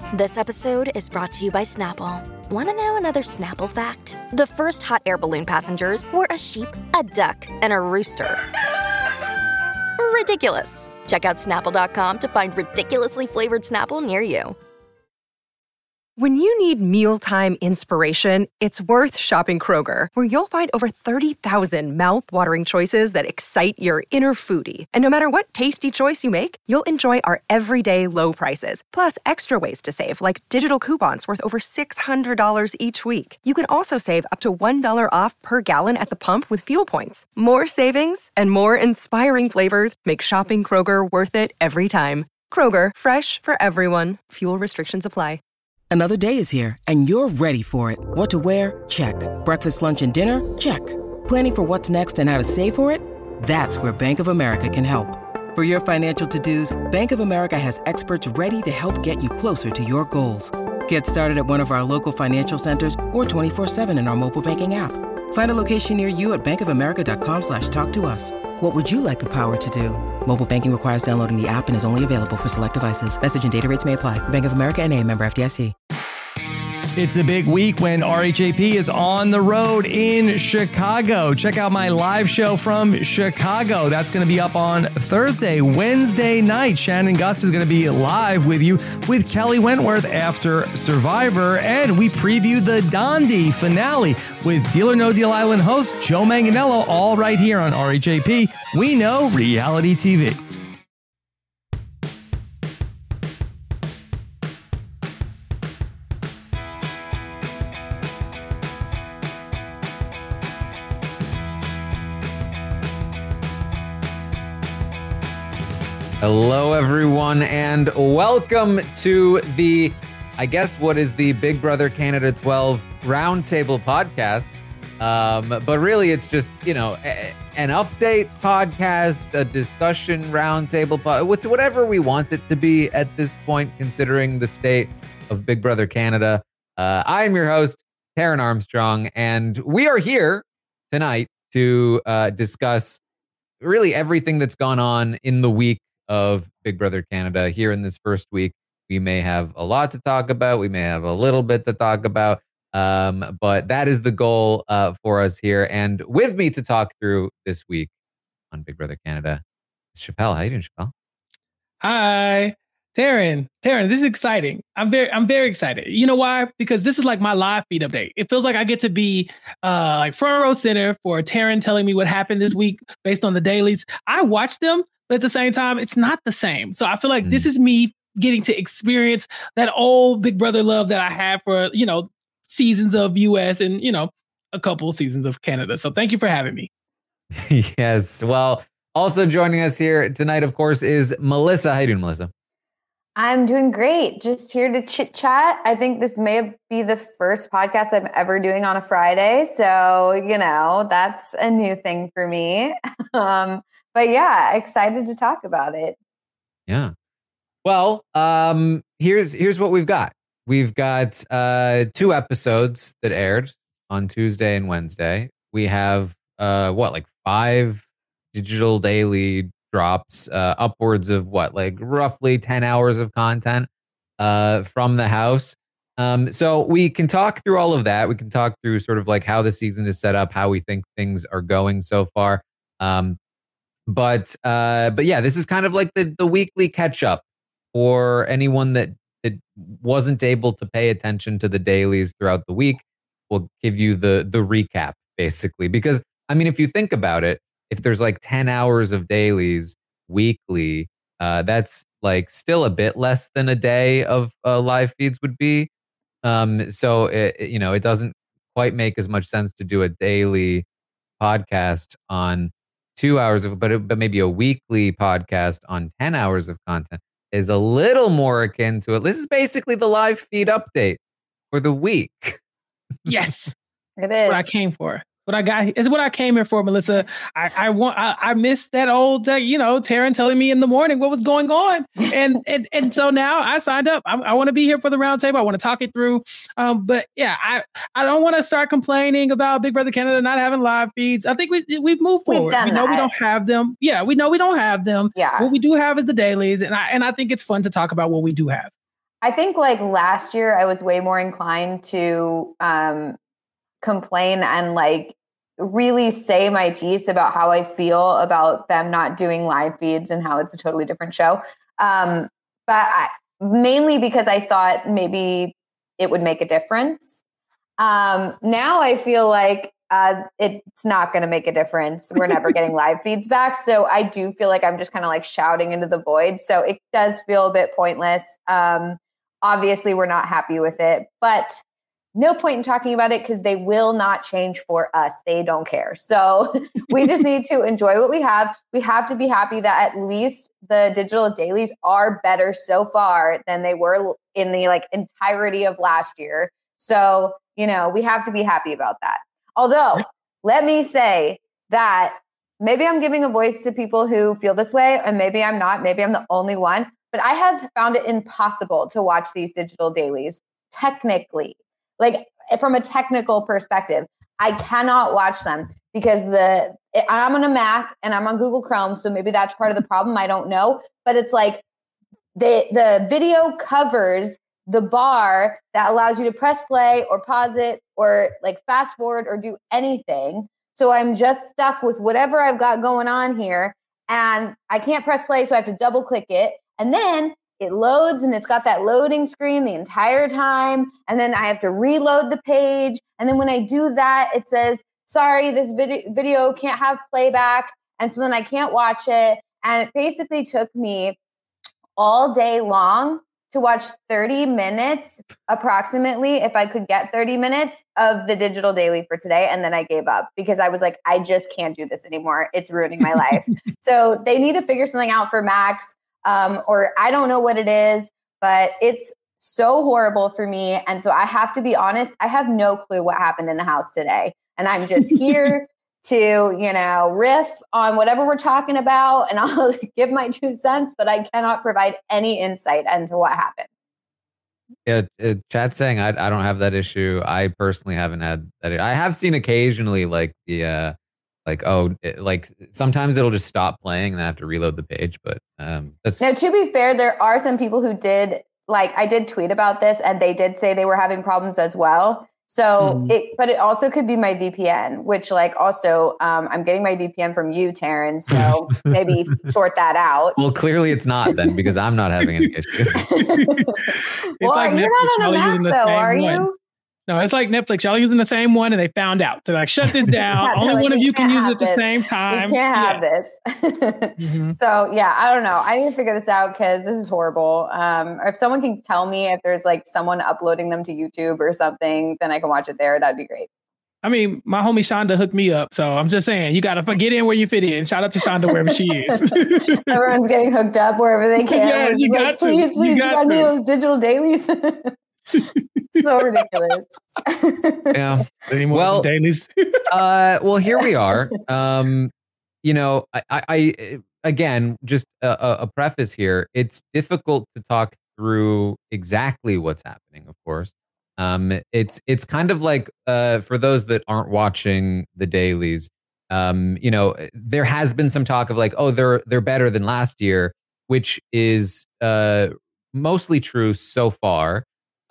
This episode is brought to you by Snapple. Want to know another Snapple fact? The first hot air balloon passengers were a sheep, a duck, and a rooster. Ridiculous. Check out Snapple.com to find ridiculously flavored Snapple near you. When you need mealtime inspiration, it's worth shopping Kroger, where you'll find over 30,000 mouth-watering choices that excite your inner foodie. And no matter what tasty choice you make, you'll enjoy our everyday low prices, plus extra ways to save, like digital coupons worth over $600 each week. You can also save up to $1 off per gallon at the pump with fuel points. More savings and more inspiring flavors make shopping Kroger worth it every time. Kroger, fresh for everyone. Fuel restrictions apply. Another day is here, and you're ready for it. What to wear? Check. Breakfast, lunch, and dinner? Check. Planning for what's next and how to save for it? That's where Bank of America can help. For your financial to-dos, Bank of America has experts ready to help get you closer to your goals. Get started at one of our local financial centers or 24/7 in our mobile banking app. Find a location near you at bankofamerica.com/talktous. What would you like the power to do? Mobile banking requires downloading the app and is only available for select devices. Message and data rates may apply. Bank of America N.A., member FDIC. It's a big week when RHAP is on the road in Chicago. Check out my live show from Chicago. That's going to be up on Thursday, Wednesday night. Shannon Gus is going to be live with you with Kelly Wentworth after Survivor. And we preview the Dondi finale with Deal or No Deal Island host Joe Manganiello, all right here on RHAP. We know reality TV. Hello, everyone, and welcome to the, I guess, what is the Big Brother Canada 12 Roundtable podcast. But really, it's just, you know, an update podcast, a discussion roundtable, whatever we want it to be at this point, considering the state of Big Brother Canada. I am your host, Taryn Armstrong, and we are here tonight to discuss really everything that's gone on in the week of Big Brother Canada. Here in this first week, we may have a lot to talk about. We may have a little bit to talk about. But that is the goal for us here. And with me to talk through this week on Big Brother Canada is Chappelle. How you doing, Chappelle? Hi, Taryn. Taryn, this is exciting. I'm very excited. You know why? Because this is like my live feed update. It feels like I get to be like front row center for Taryn telling me what happened this week based on the dailies. I watch them, but at the same time, it's not the same. So I feel like this is me getting to experience that old Big Brother love that I had for, you know, seasons of US and, you know, a couple seasons of Canada. So thank you for having me. Yes. Well, also joining us here tonight, of course, is Melissa. How you doing, Melissa? I'm doing great. Just here to chit chat. I think this may be the first podcast I'm ever doing on a Friday. So, you know, that's a new thing for me. But yeah, excited to talk about it. Yeah. Well, here's what we've got. We've got 2 episodes that aired on Tuesday and Wednesday. We have like 5 digital daily drops, upwards of like roughly 10 hours of content from the house. So we can talk through all of that. We can talk through sort of like how the season is set up, how we think things are going so far. But yeah, this is kind of like the weekly catch up for anyone that wasn't able to pay attention to the dailies throughout the week. We'll give you the recap basically, because I mean, if you think about it, if there's like 10 hours of dailies weekly, that's like still a bit less than a day of live feeds would be. So it doesn't quite make as much sense to do a daily podcast on 2 hours of, but maybe a weekly podcast on 10 hours of content is a little more akin to it. This is basically the live feed update for the week. Yes, It that's is what I came for. What I got is what I came here for, Melissa. I missed that old, Taryn telling me in the morning what was going on, and so now I signed up. I want to be here for the roundtable. I want to talk it through. But yeah, I don't want to start complaining about Big Brother Canada not having live feeds. I think we've moved forward. We know we don't have them. Yeah, we know we don't have them. Yeah. What we do have is the dailies, and I think it's fun to talk about what we do have. I think like last year I was way more inclined to complain and like really say my piece about how I feel about them not doing live feeds and how it's a totally different show. Mainly because I thought maybe it would make a difference. Now I feel like it's not going to make a difference. We're never getting live feeds back. So I do feel like I'm just kind of like shouting into the void. So it does feel a bit pointless. Obviously, we're not happy with it, but no point in talking about it because they will not change for us. They don't care. So we just need to enjoy what we have. We have to be happy that at least the digital dailies are better so far than they were in the like entirety of last year. So, you know, we have to be happy about that. Although, let me say that maybe I'm giving a voice to people who feel this way, and maybe I'm not. Maybe I'm the only one. But I have found it impossible to watch these digital dailies technically. Like from a technical perspective, I cannot watch them because I'm on a Mac and I'm on Google Chrome. So maybe that's part of the problem. I don't know. But it's like the video covers the bar that allows you to press play or pause it or like fast forward or do anything. So I'm just stuck with whatever I've got going on here and I can't press play. So I have to double click it. And then it loads and it's got that loading screen the entire time. And then I have to reload the page. And then when I do that, it says, sorry, this video can't have playback. And so then I can't watch it. And it basically took me all day long to watch 30 minutes approximately, if I could get 30 minutes of the digital daily for today. And then I gave up because I was like, I just can't do this anymore. It's ruining my life. So they need to figure something out for Max. Or I don't know what it is, but it's so horrible for me. And so I have to be honest, I have no clue what happened in the house today. And I'm just here to, you know, riff on whatever we're talking about and I'll give my 2 cents, but I cannot provide any insight into what happened. Yeah, chat's saying I don't have that issue. I personally haven't had that. I have seen occasionally like the like sometimes it'll just stop playing and then I have to reload the page. But that's now, to be fair, there are some people who did, like, I did tweet about this and they did say they were having problems as well. So but it also could be my VPN, which like also I'm getting my VPN from you, Taryn. So maybe sort that out. Well, clearly it's not then because I'm not having any issues. Well, like you're not on a Mac though, are you? No, it's like Netflix. Y'all are using the same one and they found out. So like, shut this down. Only one of you can use it at the same time. We can't have this. So yeah, I don't know. I need to figure this out because this is horrible. If someone can tell me if there's like someone uploading them to YouTube or something, then I can watch it there. That'd be great. I mean, my homie Shonda hooked me up. So I'm just saying, you got to get in where you fit in. Shout out to Shonda wherever she is. Everyone's getting hooked up wherever they can. Yeah, you got like, please, you got me those digital dailies. So ridiculous. Yeah. Well, dailies. Well, here we are. You know, I again, just a preface here. It's difficult to talk through exactly what's happening, of course. It's kind of like for those that aren't watching the dailies, you know, there has been some talk of like, oh, they're better than last year, which is mostly true so far.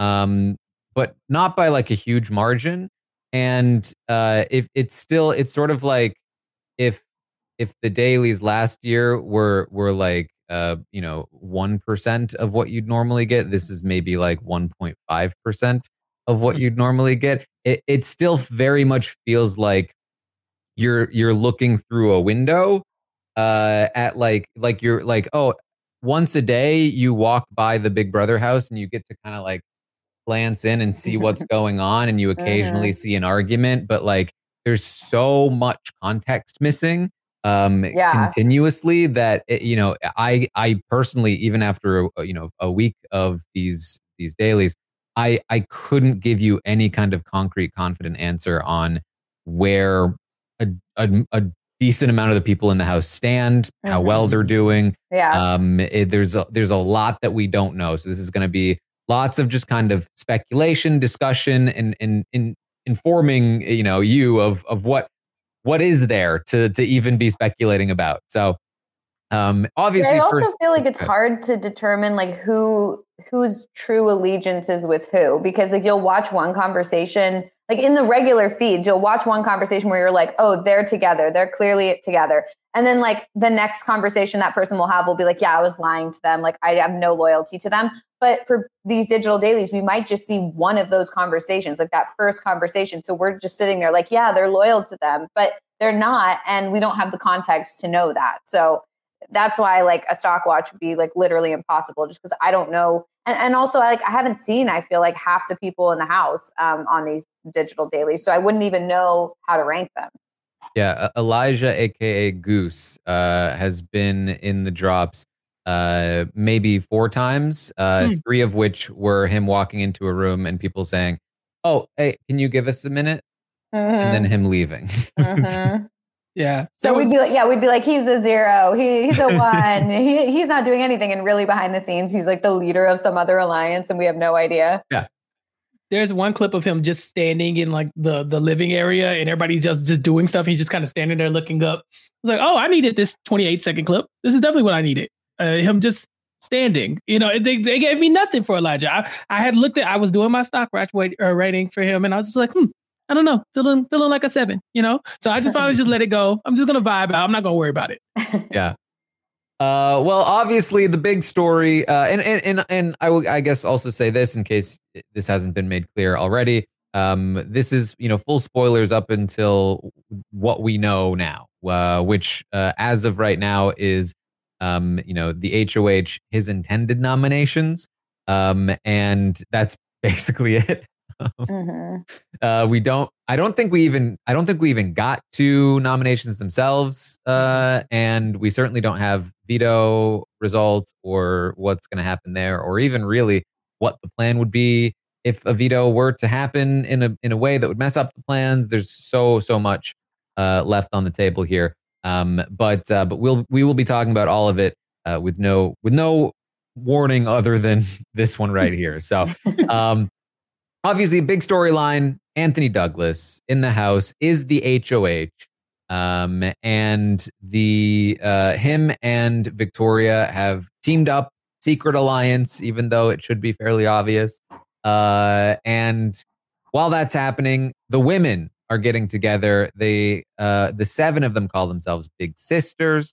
But not by like a huge margin. And if it's sort of like if the dailies last year were like you know 1% of what you'd normally get, this is maybe like 1.5% of what you'd normally get. It still very much feels like you're looking through a window at like you're like, oh, once a day you walk by the Big Brother house and you get to kind of like glance in and see what's going on, and you occasionally see an argument, but like there's so much context missing continuously that you know, I personally, even after you know a week of these dailies, I couldn't give you any kind of concrete, confident answer on where a decent amount of the people in the house stand, how well they're doing. There's a lot that we don't know, so this is going to be lots of just kind of speculation, discussion, and informing, you know, you of what is there to even be speculating about. So Obviously, I also feel like it's hard to determine like whose true allegiance is with who, because like you'll watch one conversation, like in the regular feeds, you'll watch one conversation where you're like, oh, they're together. They're clearly together. And then like the next conversation that person will have will be like, yeah, I was lying to them. Like I have no loyalty to them. But for these digital dailies, we might just see one of those conversations, like that first conversation. So we're just sitting there like, yeah, they're loyal to them, but they're not. And we don't have the context to know that. So that's why like a stock watch would be like literally impossible, just because I don't know. And also like I haven't seen, I feel like half the people in the house on these digital dailies. So I wouldn't even know how to rank them. Yeah, Elijah, aka Goose, has been in the drops maybe 4 times, 3 of which were him walking into a room and people saying, "Oh, hey, can you give us a minute?" And then him leaving. Yeah. So we'd be like, he's a 0. He's a 1. He's not doing anything. And really behind the scenes, he's like the leader of some other alliance and we have no idea. Yeah. There's one clip of him just standing in like the living area and everybody's just doing stuff. He's just kind of standing there looking up. It's like, oh, I needed this 28-second clip. This is definitely what I needed. Him just standing. You know, they gave me nothing for Elijah. I was doing my stock watch rating for him and I was just like, I don't know, feeling like a 7, you know? So I just finally just let it go. I'm just going to vibe out. I'm not going to worry about it. Yeah. Well, obviously the big story, and I will, I guess, also say this in case this hasn't been made clear already. This is, full spoilers up until what we know now, which as of right now is, the HOH, his intended nominations. And that's basically it. I don't think we even got to nominations themselves, and we certainly don't have veto results or what's going to happen there, or even really what the plan would be if a veto were to happen in a way that would mess up the plans. There's so much left on the table here, but we will be talking about all of it with no warning other than this one right here. So. Obviously, a big storyline. Anthony Douglas in the House is the HOH, and him and Victoria have teamed up, secret alliance, even though it should be fairly obvious. And while that's happening, the women are getting together. The 7 of them call themselves Big Sisters,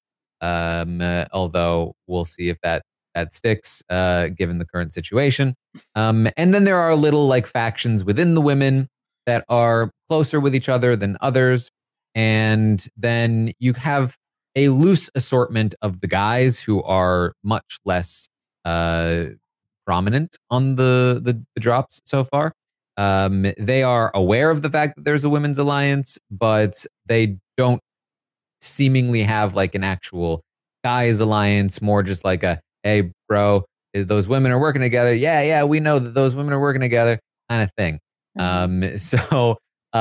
although we'll see if that sticks, given the current situation. And then there are little like factions within the women that are closer with each other than others. And then you have a loose assortment of the guys who are much less prominent on the drops so far. They are aware of the fact that there's a women's alliance, but they don't seemingly have like an actual guys alliance, more just like a, hey, bro, those women are working together. Yeah, we know that those women are working together, kind of thing. So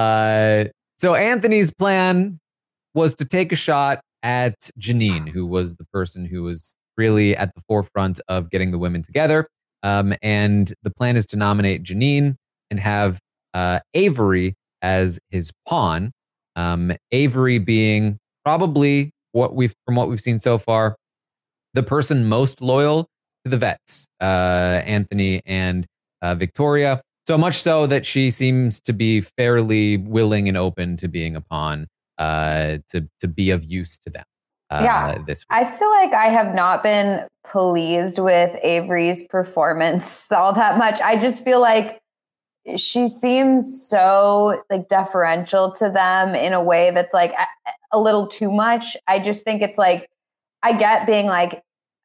Anthony's plan was to take a shot at Janine, who was the person who was really at the forefront of getting the women together. And the plan is to nominate Janine and have Avery as his pawn. Avery being probably from what we've seen so far, the person most loyal to the vets, Anthony and Victoria. So much so that she seems to be fairly willing and open to being a pawn, to be of use to them. This week. I feel like I have not been pleased with Avery's performance all that much. I just feel like she seems so like deferential to them in a way that's like a little too much. I just think it's like, I get being like,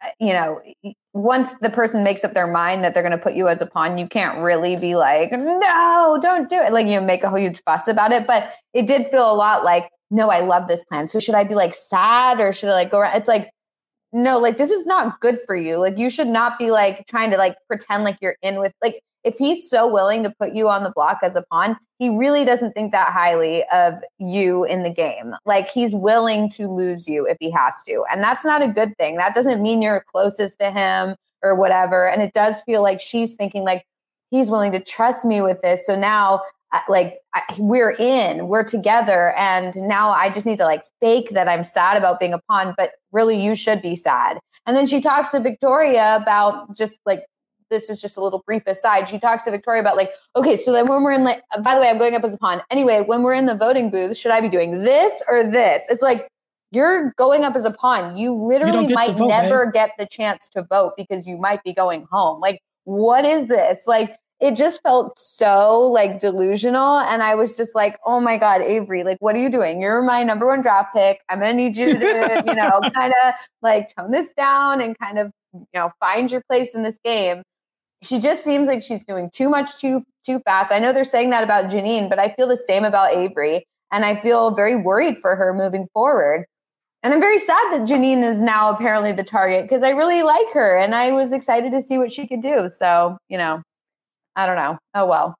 once the person makes up their mind that they're going to put you as a pawn, you can't really be like, no, don't do it. Like, make a huge fuss about it. But it did feel a lot like, no, I love this plan. So should I be like sad or should I like go around? It's like, no, like this is not good for you. Like you should not be like trying to like pretend like you're in with like, if he's so willing to put you on the block as a pawn, he really doesn't think that highly of you in the game. Like he's willing to lose you if he has to. And that's not a good thing. That doesn't mean you're closest to him or whatever. And it does feel like she's thinking like, he's willing to trust me with this. So now we're together, and now I just need to like fake that I'm sad about being a pawn, but really you should be sad. And then she talks to Victoria about just like, this is just a little brief aside. She talks to Victoria about like, okay, so then when we're in like, by the way, I'm going up as a pawn. Anyway, when we're in the voting booth, should I be doing this or this? It's like, you're going up as a pawn. You literally might never get the chance to vote because you might be going home. Like, what is this? Like, it just felt so like delusional. And I was just like, oh my God, Avery, like, what are you doing? You're my number one draft pick. I'm going to need you to, kind of like tone this down and kind of, find your place in this game. She just seems like she's doing too much too fast. I know they're saying that about Janine, but I feel the same about Avery. And I feel very worried for her moving forward. And I'm very sad that Janine is now apparently the target because I really like her and I was excited to see what she could do. So, I don't know. Oh, well.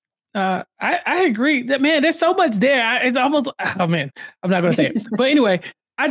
I agree that, man, there's so much there. It's almost, oh man, I'm not going to say it. But anyway,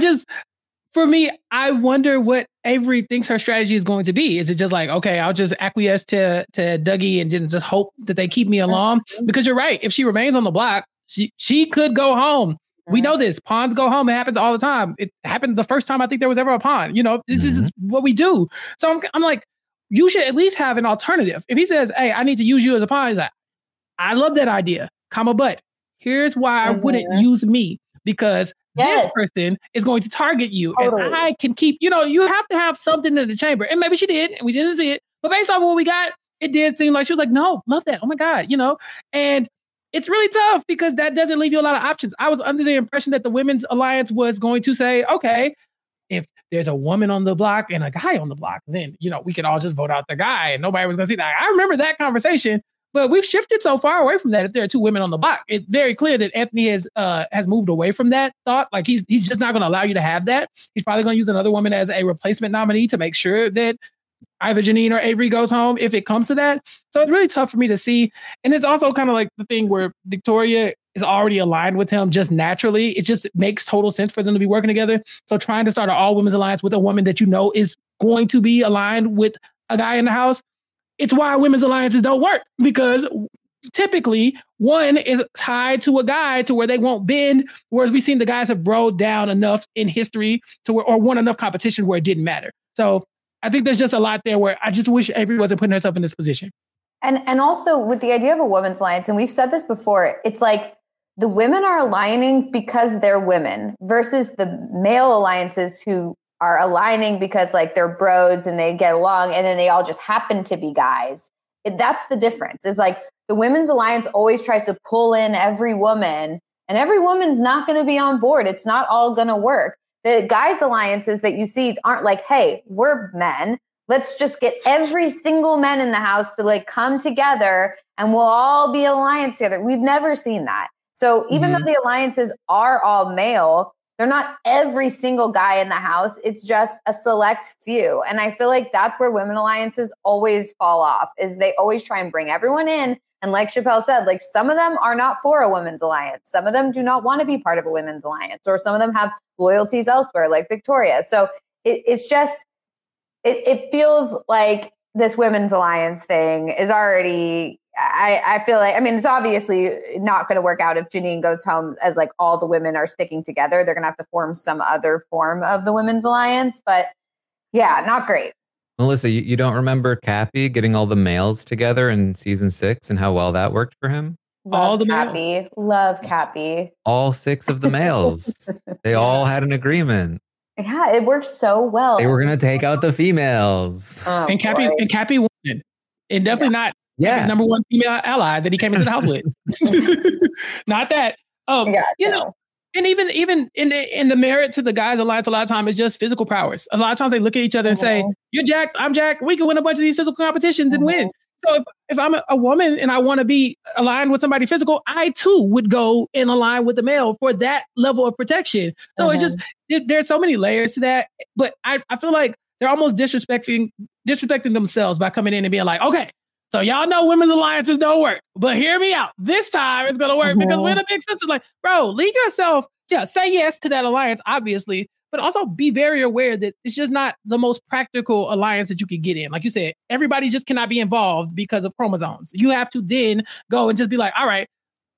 for me, I wonder what Avery thinks her strategy is going to be. Is it just like, okay, I'll just acquiesce to Dougie and just hope that they keep me along? Because you're right. If she remains on the block, she could go home. We know this. Pawns go home. It happens all the time. It happened the first time I think there was ever a pawn. This is what we do. So I'm like, you should at least have an alternative. If he says, hey, I need to use you as a pawn, he's like, I love that idea, but here's why I wouldn't use me. Because this person is going to target you. Totally. And I can keep, you have to have something in the chamber. And maybe she did, and we didn't see it. But based on what we got, it did seem like she was like, no, love that. Oh my God, And it's really tough because that doesn't leave you a lot of options. I was under the impression that the Women's Alliance was going to say, okay, if there's a woman on the block and a guy on the block, then, we could all just vote out the guy and nobody was going to see that. I remember that conversation, but we've shifted so far away from that. If there are two women on the block, it's very clear that Anthony has moved away from that thought. Like he's just not going to allow you to have that. He's probably going to use another woman as a replacement nominee to make sure that either Janine or Avery goes home if it comes to that. So it's really tough for me to see. And it's also kind of like the thing where Victoria is already aligned with him just naturally. It just makes total sense for them to be working together. So trying to start an all women's alliance with a woman that is going to be aligned with a guy in the house, it's why women's alliances don't work, because typically one is tied to a guy to where they won't bend, whereas we've seen the guys have broed down enough in history to where, or won enough competition where it didn't matter. So I think there's just a lot there where I just wish Avery wasn't putting herself in this position. And also with the idea of a women's alliance, and we've said this before, it's like the women are aligning because they're women versus the male alliances who are aligning because like they're bros and they get along and then they all just happen to be guys. That's the difference. Is like the women's alliance always tries to pull in every woman, and every woman's not going to be on board. It's not all going to work. The guys' alliances that you see aren't like, hey, we're men. Let's just get every single man in the house to like come together and we'll all be alliance together. We've never seen that. So even though the alliances are all male, they're not every single guy in the house. It's just a select few. And I feel like that's where women alliances always fall off, is they always try and bring everyone in. And like Chappelle said, like some of them are not for a women's alliance. Some of them do not want to be part of a women's alliance, or some of them have loyalties elsewhere, like Victoria. So it's just, it feels like this women's alliance thing is already, I feel like, I mean, it's obviously not going to work out if Janine goes home as like all the women are sticking together. They're going to have to form some other form of the women's alliance. But yeah, not great. Melissa, you don't remember Cappy getting all the males together in season 6 and how well that worked for him? Love Cappy. Love Cappy. All 6 of the males. They all had an agreement. Yeah, it worked so well. They were going to take out the females. Oh, and Cappy won. And definitely not his number one female ally that he came into the house with. Not that. You know. And even in the merit to the guys' alliance, a lot of times it's just physical prowess. A lot of times they look at each other and say, "You're jacked, I'm jacked. We can win a bunch of these physical competitions and win." So if I'm a woman and I want to be aligned with somebody physical, I too would go and align with the male for that level of protection. So it's just there's so many layers to that. But I feel like they're almost disrespecting themselves by coming in and being like, "Okay, so y'all know women's alliances don't work, but hear me out. This time it's going to work because we're the big sisters." Like, bro, leave yourself, say yes to that alliance, obviously, but also be very aware that it's just not the most practical alliance that you could get in. Like you said, everybody just cannot be involved because of chromosomes. You have to then go and just be like, all right,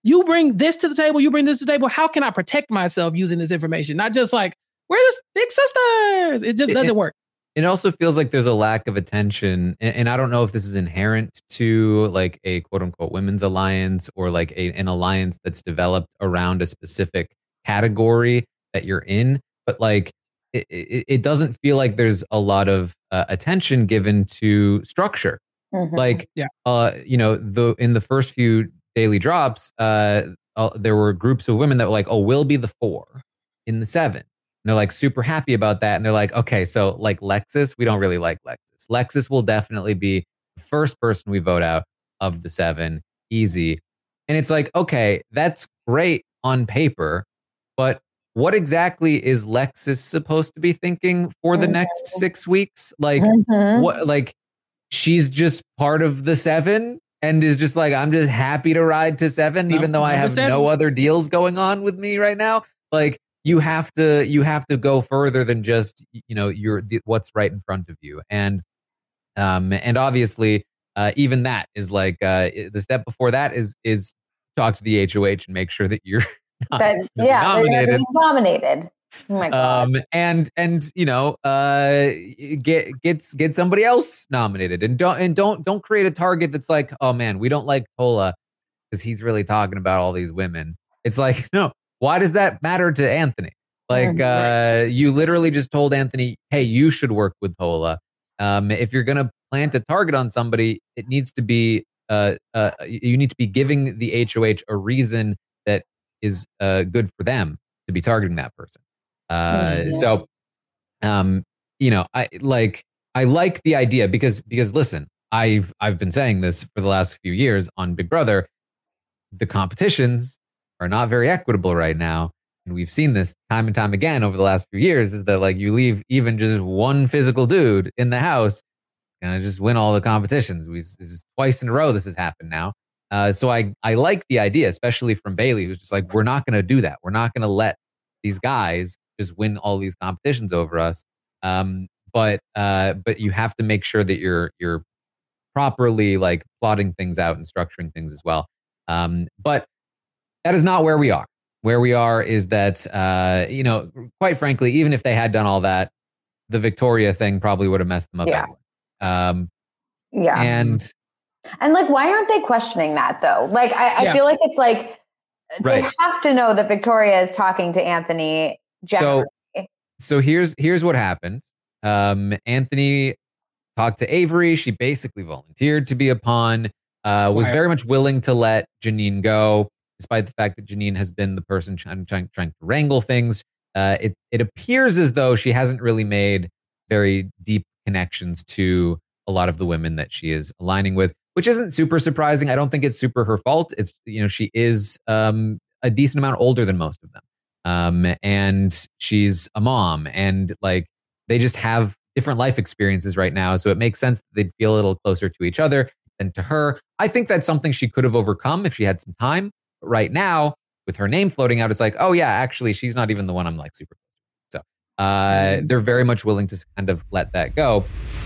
you bring this to the table, you bring this to the table. How can I protect myself using this information? Not just like, we're the big sisters. It just doesn't work. It also feels like there's a lack of attention. And I don't know if this is inherent to like a quote unquote women's alliance or like an alliance that's developed around a specific category that you're in. But like, it doesn't feel like there's a lot of attention given to structure. Like, you know, in the first few daily drops, there were groups of women that were like, oh, we'll be the 4 in the 7. And they're like super happy about that. And they're like, okay, so like Lexus, we don't really like Lexus. Lexus will definitely be the first person we vote out of the 7. Easy. And it's like, okay, that's great on paper, but what exactly is Lexus supposed to be thinking for the next 6 weeks? Like, what? Like, she's just part of the 7 and is just like, I'm just happy to ride to 7, even though I have no other deals going on with me right now. Like, you have to go further than just, you know, what's right in front of you. And obviously, even that is like the step before that is talk to the HOH and make sure that you're nominated. Oh my God. And you know, get somebody else nominated, and don't create a target that's like, oh man, we don't like Tola because he's really talking about all these women. It's like, no, why does that matter to Anthony? Like, you literally just told Anthony, hey, you should work with Tola. If you're gonna plant a target on somebody, it needs to be you need to be giving the HOH a reason that is good for them to be targeting that person. So, you know, I like the idea because listen, I've been saying this for the last few years on Big Brother. The competitions are not very equitable right now. And we've seen this time and time again over the last few years, is that like you leave even just one physical dude in the house, gonna just win all the competitions. This is twice in a row this has happened now. So I like the idea, especially from Bailey, who's just like, we're not going to do that. We're not going to let these guys just win all these competitions over us. But you have to make sure that you're properly like plotting things out and structuring things as well. But that is not where we are. Where we are is that, you know, quite frankly, even if they had done all that, the Victoria thing probably would have messed them up anyway. And like, why aren't they questioning that though? Like, I feel like it's like, they have to know that Victoria is talking to Anthony generally. So here's what happened. Anthony talked to Avery. She basically volunteered to be a pawn, was very much willing to let Janine go, despite the fact that Janine has been the person trying to wrangle things. It appears as though she hasn't really made very deep connections to a lot of the women that she is aligning with, which isn't super surprising. I don't think it's super her fault. It's, you know, she is a decent amount older than most of them. And she's a mom, and like they just have different life experiences right now. So it makes sense that they'd feel a little closer to each other than to her. I think that's something she could have overcome if she had some time. But right now, with her name floating out, it's like, oh yeah, actually, she's not even the one I'm like super close to. So they're very much willing to kind of let that go.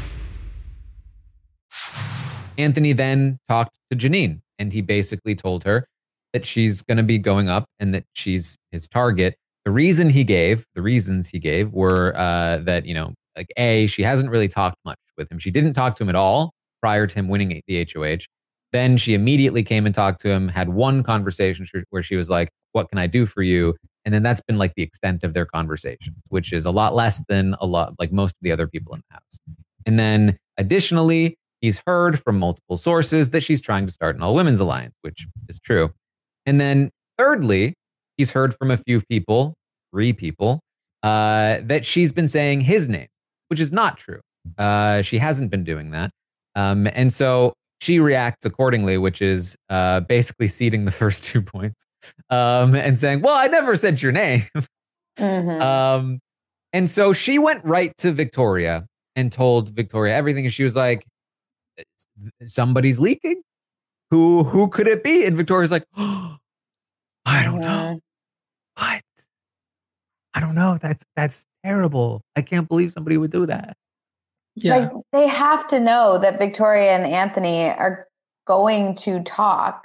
Anthony then talked to Janine, and he basically told her that she's going to be going up and that she's his target. The reasons he gave were that, you know, like she hasn't really talked much with him. She didn't talk to him at all prior to him winning the HOH. Then she immediately came and talked to him, had one conversation where she was like, what can I do for you? And then that's been like the extent of their conversations, which is a lot less than like most of the other people in the house. And then additionally, he's heard from multiple sources that she's trying to start an all-women's alliance, which is true. And then thirdly, he's heard from a few people, 3 people, that she's been saying his name, which is not true. She hasn't been doing that. And so she reacts accordingly, which is basically ceding the first 2 points and saying, well, I never said your name. And so she went right to Victoria and told Victoria everything. And she was like, somebody's leaking. Who could it be? And Victoria's like, oh, I don't know. What? I don't know. That's terrible. I can't believe somebody would do that. Yeah. Like, they have to know that Victoria and Anthony are going to talk. Like,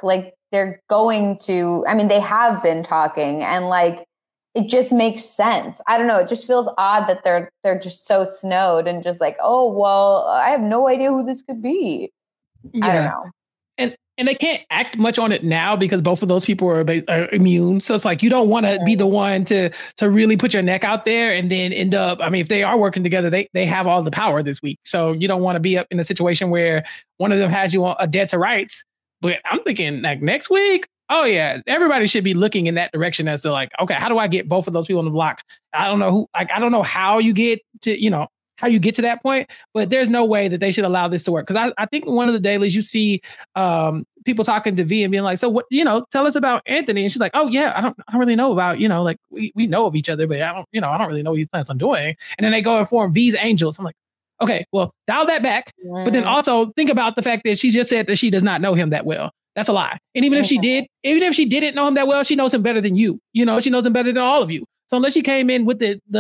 they're going to, I mean, they have been talking, and like, it just makes sense. I don't know. It just feels odd that they're just so snowed and just like, oh, well, I have no idea who this could be. Yeah. I don't know. And they can't act much on it now because both of those people are immune. So it's like, you don't want to be the one to really put your neck out there and then end up, I mean, if they are working together, they have all the power this week. So you don't want to be up in a situation where one of them has you on a debt to rights. But I'm thinking like next week, oh yeah, everybody should be looking in that direction as to like, okay, how do I get both of those people on the block? I don't know I don't know how you get to, how you get to that point, but there's no way that they should allow this to work. Because I think one of the dailies you see people talking to V and being like, so what, tell us about Anthony. And she's like, oh yeah, I don't really know about, like we know of each other, but I don't really know what he plans on doing. And then they go and form V's Angels. I'm like, okay, well, dial that back. Yeah. But then also think about the fact that she just said that she does not know him that well. That's a lie. And even if she didn't know him that well, she knows him better than you. She knows him better than all of you. So unless she came in with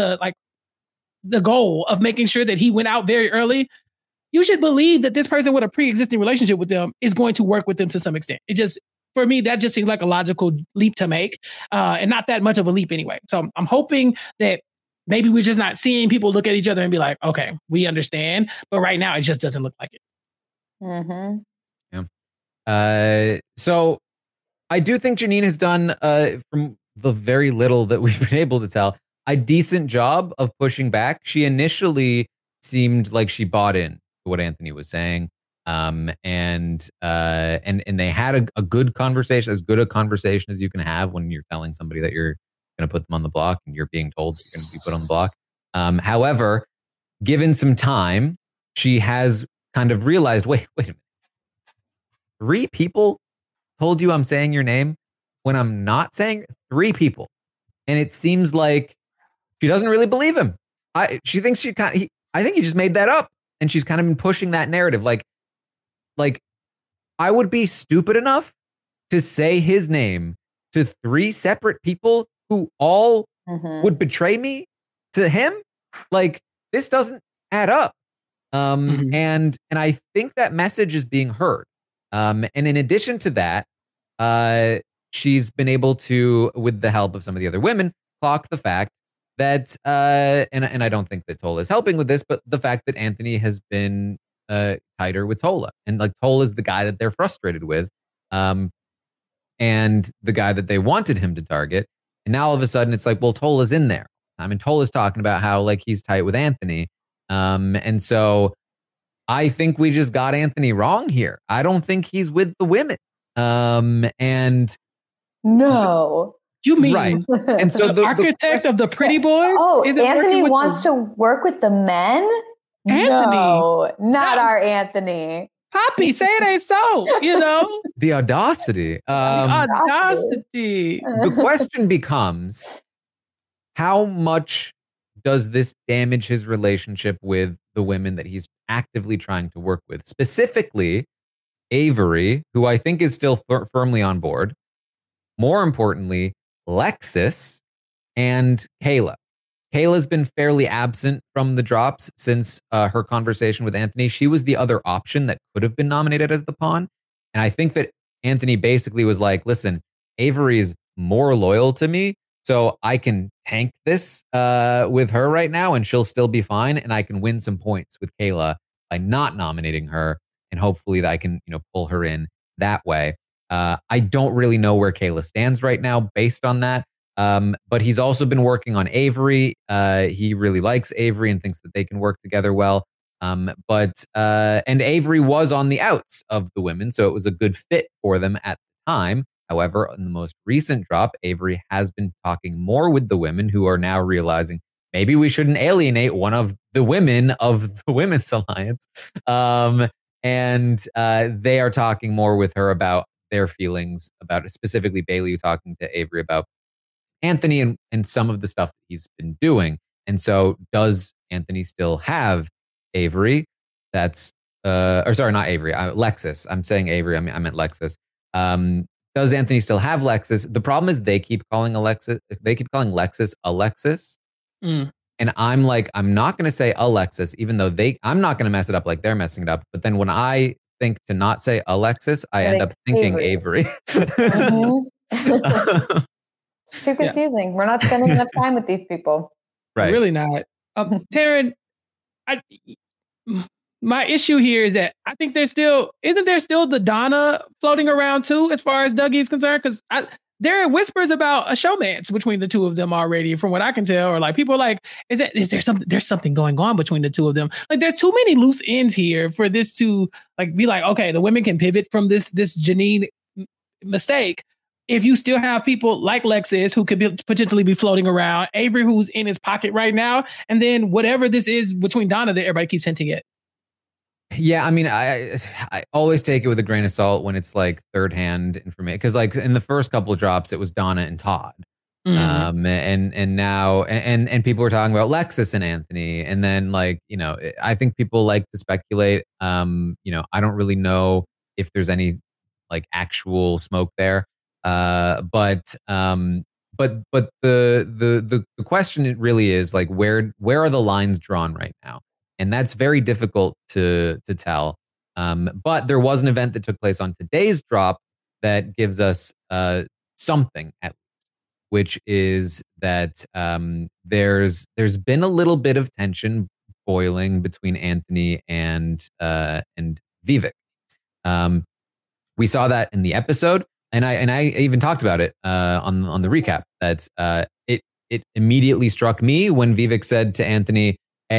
the goal of making sure that he went out very early, you should believe that this person with a pre-existing relationship with them is going to work with them to some extent. It just, for me, that just seems like a logical leap to make, and not that much of a leap anyway. So I'm hoping that maybe we're just not seeing people look at each other and be like, okay, we understand. But right now, it just doesn't look like it. Mm-hmm. Yeah. So I do think Janine has done, from the very little that we've been able to tell, a decent job of pushing back. She initially seemed like she bought in to what Anthony was saying. And they had a good conversation, as good a conversation as you can have when you're telling somebody that you're going to put them on the block and you're being told you're going to be put on the block. However, given some time, she has kind of realized, wait a minute. 3 people told you I'm saying your name when I'm not saying 3 people. And it seems like she doesn't really believe him. She thinks I think he just made that up. And she's kind of been pushing that narrative. Like I would be stupid enough to say his name to 3 separate people who all would betray me to him. Like, this doesn't add up. And I think that message is being heard. And in addition to that, she's been able to, with the help of some of the other women, clock the fact that, and I don't think that Tola is helping with this, but the fact that Anthony has been tighter with Tola. And like, Tola is the guy that they're frustrated with, and the guy that they wanted him to target. And now all of a sudden it's like, well, Tola's in there. I mean, Tola's talking about how like he's tight with Anthony. And so I think we just got Anthony wrong here. I don't think he's with the women. And no. You mean right? And so the architect of the pretty boys? Oh, Anthony wants to work with the men? Anthony, no, not our Anthony. Poppy, say it ain't so. The audacity. The audacity. The question becomes, how much does this damage his relationship with the women that he's actively trying to work with? Specifically, Avery, who I think is still firmly on board. More importantly, Lexus and Kayla. Kayla's been fairly absent from the drops since her conversation with Anthony. She was the other option that could have been nominated as the pawn. And I think that Anthony basically was like, listen, Avery's more loyal to me, so I can tank this with her right now and she'll still be fine. And I can win some points with Kayla by not nominating her. And hopefully that I can, pull her in that way. I don't really know where Kayla stands right now based on that. But he's also been working on Avery. He really likes Avery and thinks that they can work together well. And Avery was on the outs of the women, so it was a good fit for them at the time. However, in the most recent drop, Avery has been talking more with the women, who are now realizing maybe we shouldn't alienate one of the women of the Women's Alliance. And they are talking more with her about their feelings about it, specifically Bailey talking to Avery about Anthony and some of the stuff that he's been doing. And so does Anthony still have Avery? That's, or sorry, not Avery, Lexus. I'm saying Avery, I meant Lexus. Does Anthony still have Lexus? The problem is they keep calling Lexus Alexis. And I'm like, I'm not going to say Alexis, even though I'm not going to mess it up like they're messing it up. But then when I think to not say Alexis, I end think up thinking Avery. Mhm. It's too confusing. We're not spending enough time with these people. Right. Really not. Taryn, my issue here is that I think isn't there still the Donna floating around too, as far as Dougie is concerned? Because there are whispers about a showmance between the two of them already, from what I can tell. Or like people are like, there's something going on between the two of them? Like there's too many loose ends here for this to like be like, okay, the women can pivot from this Janine mistake. If you still have people like Lexus who could potentially be floating around, Avery who's in his pocket right now, and then whatever this is between Donna that everybody keeps hinting at. Yeah, I mean, I always take it with a grain of salt when it's like third hand information, because like in the first couple of drops, it was Donna and Todd, and now and people were talking about Lexus and Anthony, and then like I think people like to speculate. I don't really know if there's any like actual smoke there, but the question really is like where are the lines drawn right now? And that's very difficult to tell. But there was an event that took place on today's drop that gives us something, at least, which is that there's been a little bit of tension boiling between Anthony and Vivek. We saw that in the episode, and I even talked about it on the recap. That it immediately struck me when Vivek said to Anthony,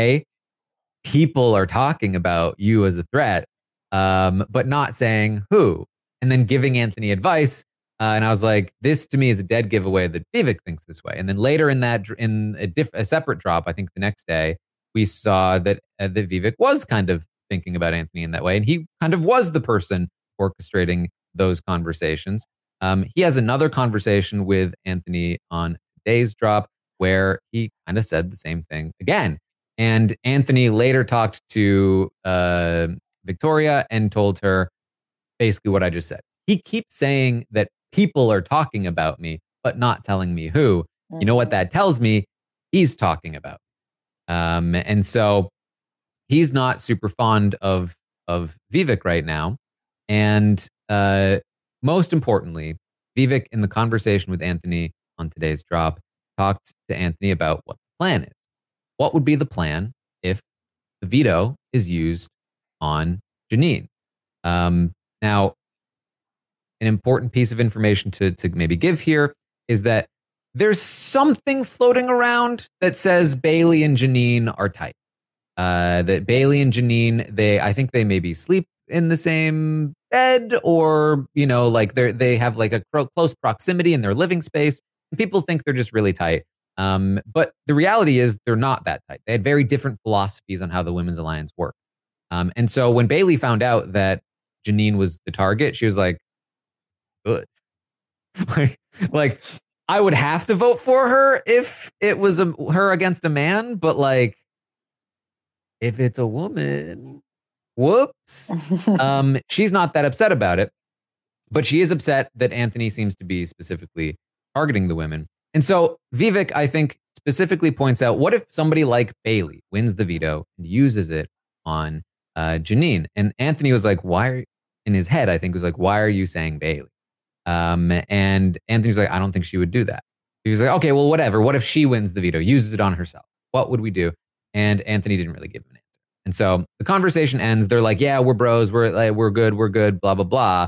people are talking about you as a threat, but not saying who, and then giving Anthony advice. And I was like, this to me is a dead giveaway that Vivek thinks this way. And then later in a separate drop, I think the next day, we saw that Vivek was kind of thinking about Anthony in that way. And he kind of was the person orchestrating those conversations. He has another conversation with Anthony on today's drop where he kind of said the same thing again. And Anthony later talked to Victoria and told her basically what I just said. He keeps saying that people are talking about me, but not telling me who. Mm-hmm. You know what that tells me? He's talking about. And so he's not super fond of Vivek right now. And most importantly, Vivek, in the conversation with Anthony on today's drop, talked to Anthony about what the plan is. What would be the plan if the veto is used on Janine? Now, an important piece of information to maybe give here is that there's something floating around that says Bailey and Janine are tight. That Bailey and Janine, I think they maybe sleep in the same bed, or like they have like a close proximity in their living space. And people think they're just really tight. But the reality is they're not that tight. They had very different philosophies on how the Women's Alliance worked. And so when Bailey found out that Janine was the target, she was like, good. like I would have to vote for her if it was her against a man, but like if it's a woman, whoops. She's not that upset about it, but she is upset that Anthony seems to be specifically targeting the women. And so Vivek, I think, specifically points out, what if somebody like Bailey wins the veto and uses it on Janine? And Anthony was like, in his head, I think, was like, why are you saying Bailey? And Anthony's like, I don't think she would do that. He was like, okay, well, whatever. What if she wins the veto, uses it on herself? What would we do? And Anthony didn't really give him an answer. And so the conversation ends. They're like, yeah, we're bros. We're good, blah, blah, blah.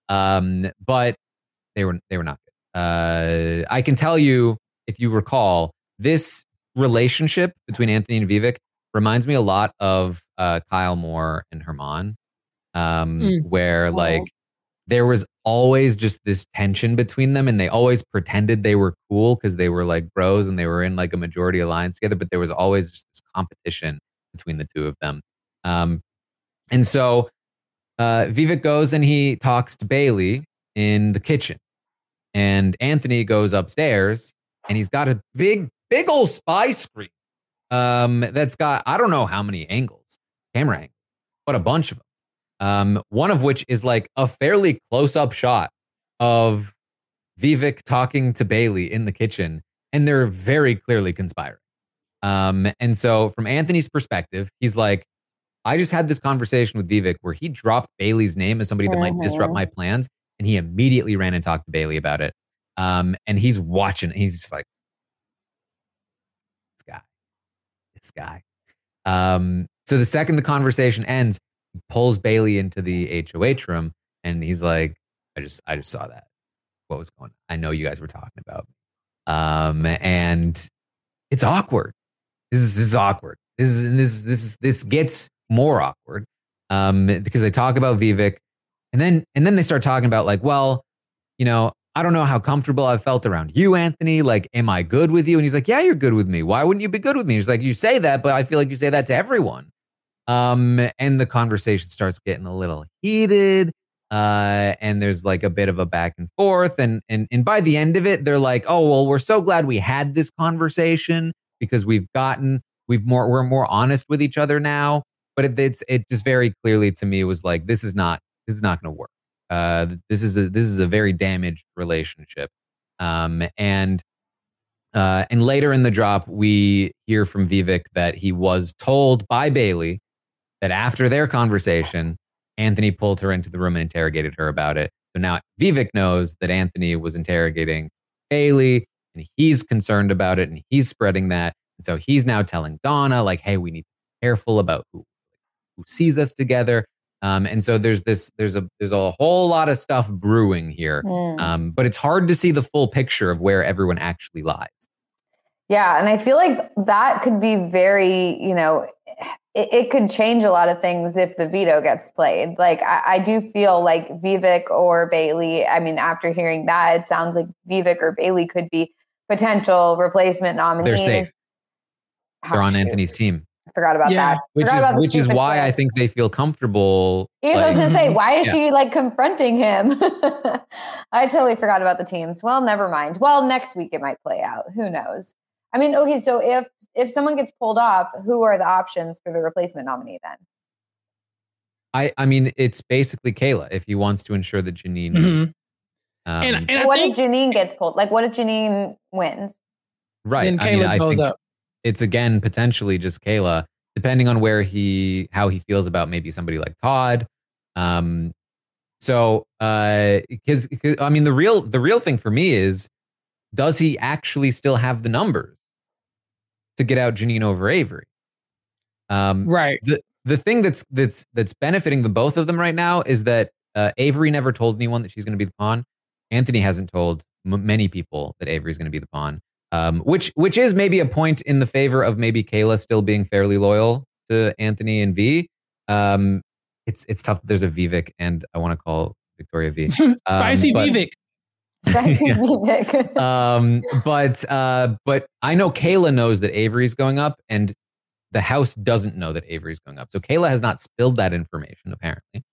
But they were not good. I can tell you, if you recall, this relationship between Anthony and Vivek reminds me a lot of Kyle Moore and Herman, where like there was always just this tension between them, and they always pretended they were cool because they were like bros and they were in like a majority alliance together, but there was always just this competition between the two of them. And so Vivek goes and he talks to Bailey in the kitchen, and Anthony goes upstairs and he's got a big old spy screen that's got, I don't know how many camera angles, but a bunch of them. One of which is like a fairly close-up shot of Vivek talking to Bailey in the kitchen, and they're very clearly conspiring. And so from Anthony's perspective, he's like, I just had this conversation with Vivek where he dropped Bailey's name as somebody that might disrupt my plans. And he immediately ran and talked to Bailey about it. And he's watching. He's just like, this guy. So the second the conversation ends, he pulls Bailey into the HOH room and he's like, I just saw that. What was going on? I know you guys were talking about me. And it's awkward. This is awkward. This gets more awkward. Because they talk about Vivek and then they start talking about like, well, you know, I don't know how comfortable I've felt around you, Anthony. Like, am I good with you? And he's like, yeah, you're good with me. Why wouldn't you be good with me? He's like, you say that, but I feel like you say that to everyone. And the conversation starts getting a little heated. And there's like a bit of a back and forth. And by the end of it, they're like, oh, well, we're so glad we had this conversation because we're more honest with each other now. But it just very clearly to me was like, this is not going to work. This is a very damaged relationship. And later in the drop, we hear from Vivek that he was told by Bailey that after their conversation, Anthony pulled her into the room and interrogated her about it. So now Vivek knows that Anthony was interrogating Bailey and he's concerned about it and he's spreading that. And so he's now telling Donna like, hey, we need to be careful about who sees us together. And so there's a whole lot of stuff brewing here. But it's hard to see the full picture of where everyone actually lies. Yeah. And I feel like that could be very, you know, it could change a lot of things if the veto gets played. Like, I do feel like Vivek or Bailey, I mean, after hearing that, it sounds like Vivek or Bailey could be potential replacement nominees. They're safe. They're on Anthony's team. I forgot about that. Which is why I think they feel comfortable. I was going to say, why is she like confronting him? I totally forgot about the teams. Well, never mind. Well, next week it might play out. Who knows? I mean, okay, so if someone gets pulled off, who are the options for the replacement nominee then? I mean, it's basically Kayla if he wants to ensure that Janine wins. And what if Janine gets pulled? Like, what if Janine wins? Right. Then Kayla goes up. It's again potentially just Kayla, depending on how he feels about maybe somebody like Todd. So because I mean the real thing for me is, does he actually still have the numbers to get out Janine over Avery? Right. The thing that's benefiting the both of them right now is that Avery never told anyone that she's going to be the pawn. Anthony hasn't told many people that Avery's going to be the pawn. Which is maybe a point in the favor of maybe Kayla still being fairly loyal to Anthony and V. It's tough. There's a Vivek, and I want to call Victoria V. Spicy Vivek. Spicy Vivek. But I know Kayla knows that Avery's going up, and the house doesn't know that Avery's going up. So Kayla has not spilled that information apparently.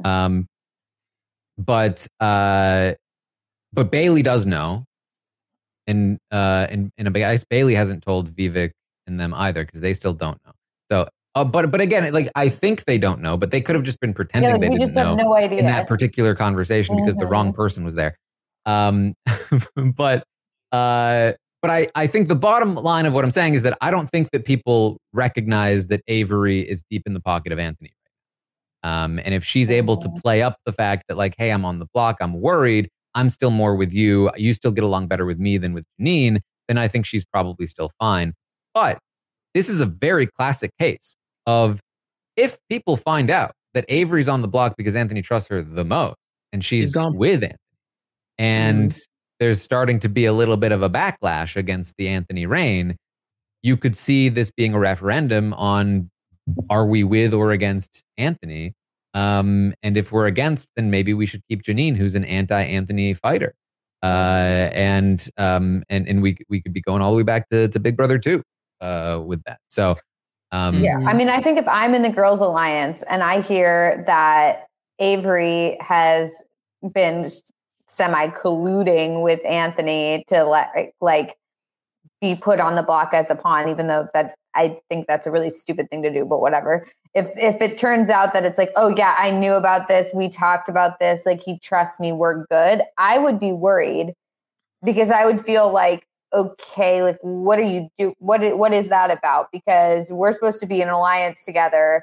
But Bailey does know. And I guess Bailey hasn't told Vivek and them either because they still don't know. So, but again, like I think they don't know, but they could have just been pretending they didn't know no idea in that particular conversation because the wrong person was there. But I think the bottom line of what I'm saying is that I don't think that people recognize that Avery is deep in the pocket of Anthony. And if she's able to play up the fact that like, hey, I'm on the block, I'm worried, I'm still more with you, you still get along better with me than with Janine, then I think she's probably still fine. But this is a very classic case of if people find out that Avery's on the block because Anthony trusts her the most and she's with Anthony, and there's starting to be a little bit of a backlash against the Anthony reign, you could see this being a referendum on are we with or against Anthony? And if we're against, then maybe we should keep Janine, who's an anti-Anthony fighter. And we could be going all the way back to Big Brother 2 with that. So yeah, I mean, I think if I'm in the Girls Alliance and I hear that Avery has been semi-colluding with Anthony to like be put on the block as a pawn, even though that I think that's a really stupid thing to do, but whatever. If it turns out that it's like, oh yeah, I knew about this, we talked about this, like he trusts me, we're good, I would be worried because I would feel like, okay, like what are you do? What is that about? Because we're supposed to be in an alliance together.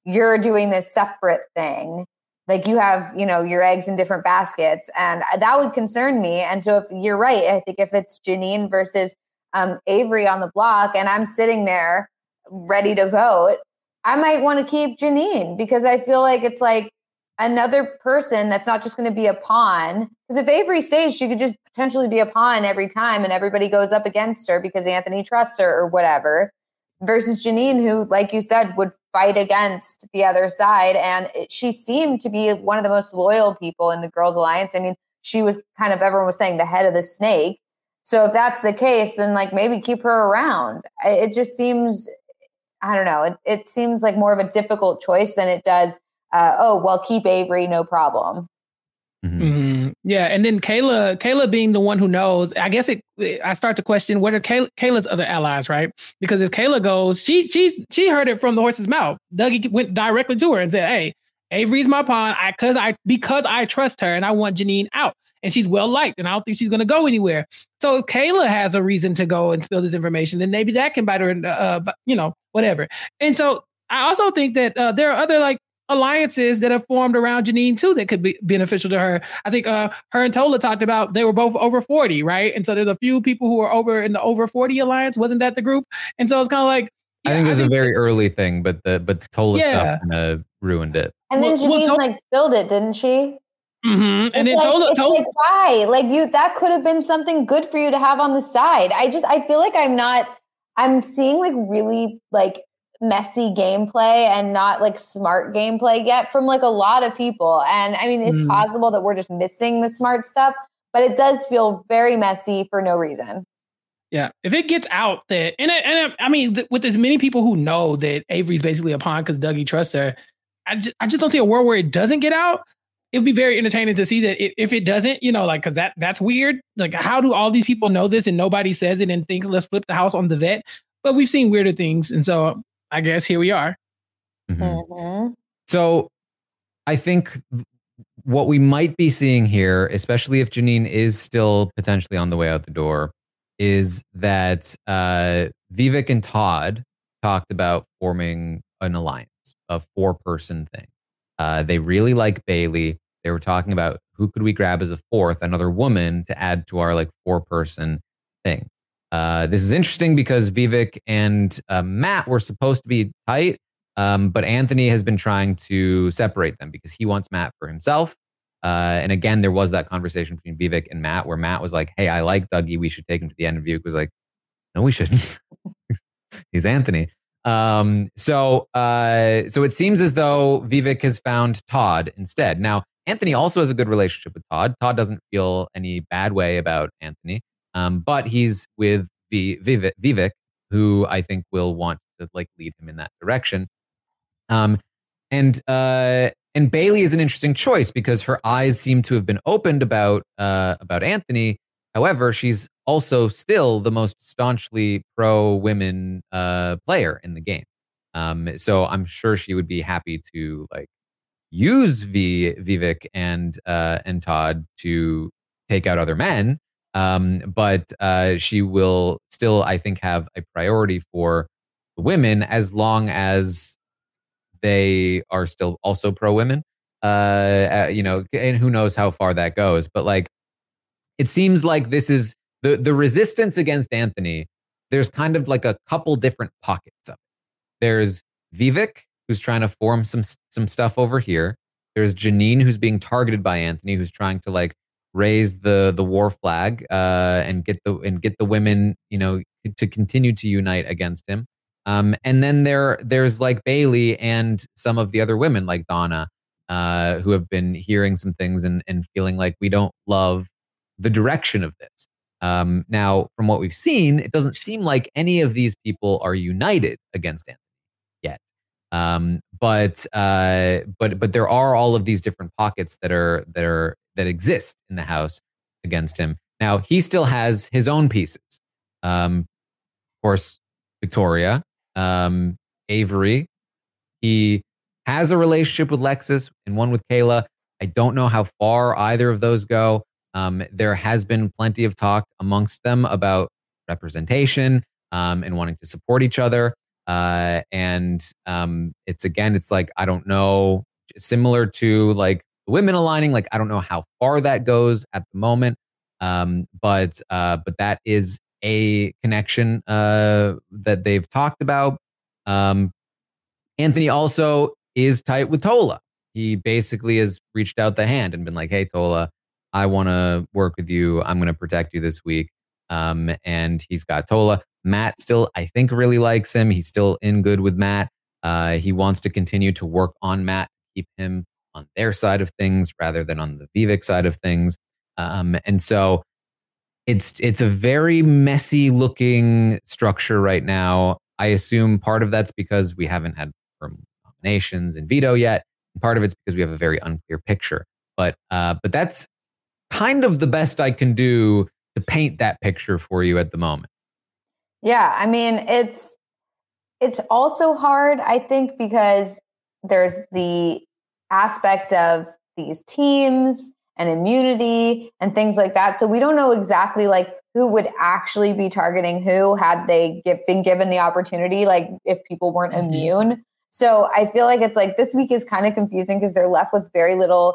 you're doing this separate thing. Like you have, your eggs in different baskets, and that would concern me. And so if you're right, I think if it's Jeanine versus Avery on the block and I'm sitting there ready to vote, I might want to keep Jeanine because I feel like it's like another person that's not just going to be a pawn. Because if Avery stays, she could just potentially be a pawn every time and everybody goes up against her because Anthony trusts her or whatever. Versus Jeanine, who, like you said, would fight against the other side. And she seemed to be one of the most loyal people in the Girls Alliance. I mean, she was kind of, everyone was saying, the head of the snake. So if that's the case, then like maybe keep her around. It just seems, I don't know, it seems like more of a difficult choice than it does, keep Avery, no problem. Mm-hmm. Mm-hmm. Yeah, and then Kayla being the one who knows, I guess I start to question what are Kayla's other allies, right? Because if Kayla goes, she heard it from the horse's mouth. Dougie went directly to her and said, "Hey, Avery's my pawn. Because I trust her and I want Jeanine out, and she's well liked, and I don't think she's going to go anywhere." So if Kayla has a reason to go and spill this information, then maybe that can bite her, whatever. And so I also think that there are other like alliances that have formed around Jeanine too that could be beneficial to her. I think her and Tola talked about they were both over 40, right? And so there's a few people who are over in the over 40 alliance. Wasn't that the group? And so it's kind of like, I think it was a very early thing, but the Tola stuff kind of ruined it. And then Jeanine spilled it, didn't she? Mm-hmm. And then like, Tola, like, why? Like that could have been something good for you to have on the side. I feel like I'm seeing like really like messy gameplay and not like smart gameplay yet from like a lot of people. And I mean, it's possible that we're just missing the smart stuff, but it does feel very messy for no reason. Yeah. If it gets out that, and I mean, with as many people who know that Avery's basically a pawn because Dougie trusts her, I just don't see a world where it doesn't get out. It'd be very entertaining to see that if it doesn't, cause that's weird. Like, how do all these people know this and nobody says it and thinks, let's flip the house on the vet? But we've seen weirder things. And so I guess here we are. Mm-hmm. Mm-hmm. So I think what we might be seeing here, especially if Jeanine is still potentially on the way out the door, is that Vivek and Todd talked about forming an alliance, a 4-person thing. They really like Bailey. They were talking about who could we grab as a 4th, another woman to add to our like 4-person thing. This is interesting because Vivek and Matt were supposed to be tight, but Anthony has been trying to separate them because he wants Matt for himself. And again, there was that conversation between Vivek and Matt where Matt was like, "Hey, I like Dougie. We should take him to the end." And Vivek was like, "No, we shouldn't. He's Anthony." So it seems as though Vivek has found Todd instead. Now, Anthony also has a good relationship with Todd. Todd doesn't feel any bad way about Anthony. But he's with Vivek, who I think will want to like lead him in that direction. And Bailey is an interesting choice because her eyes seem to have been opened about Anthony. However, she's also still the most staunchly pro-women player in the game. So I'm sure she would be happy to like use Vivek and Todd to take out other men. But she will still, I think, have a priority for the women as long as they are still also pro-women. And who knows how far that goes. But like, it seems like this is the resistance against Anthony. There's kind of like a couple different pockets of it. There's Vivek, who's trying to form some stuff over here. There's Jeanine, who's being targeted by Anthony, who's trying to like raise the war flag and get the women, to continue to unite against him. And then there's like Bailey and some of the other women like Donna, who have been hearing some things and feeling like we don't love the direction of this. Now, from what we've seen, it doesn't seem like any of these people are united against Anthony yet. But there are all of these different pockets that exist in the house against him. Now, he still has his own pieces. Of course, Victoria, Avery. He has a relationship with Lexus and one with Kayla. I don't know how far either of those go. There has been plenty of talk amongst them about representation and wanting to support each other. It's like, I don't know, similar to like women aligning, like I don't know how far that goes at the moment. But that is a connection that they've talked about. Anthony also is tight with Tola. He basically has reached out the hand and been like, hey, Tola, I want to work with you. I'm going to protect you this week. And he's got Tola. Matt still, I think, really likes him. He's still in good with Matt. He wants to continue to work on Matt, keep him on their side of things rather than on the Vivek side of things. And so it's a very messy looking structure right now. I assume part of that's because we haven't had firm nominations and veto yet. And part of it's because we have a very unclear picture. But that's kind of the best I can do to paint that picture for you at the moment. Yeah, I mean, it's also hard, I think, because there's the aspect of these teams and immunity and things like that. So we don't know exactly like who would actually be targeting who had they been given the opportunity, like if people weren't immune. So I feel like it's like this week is kind of confusing because they're left with very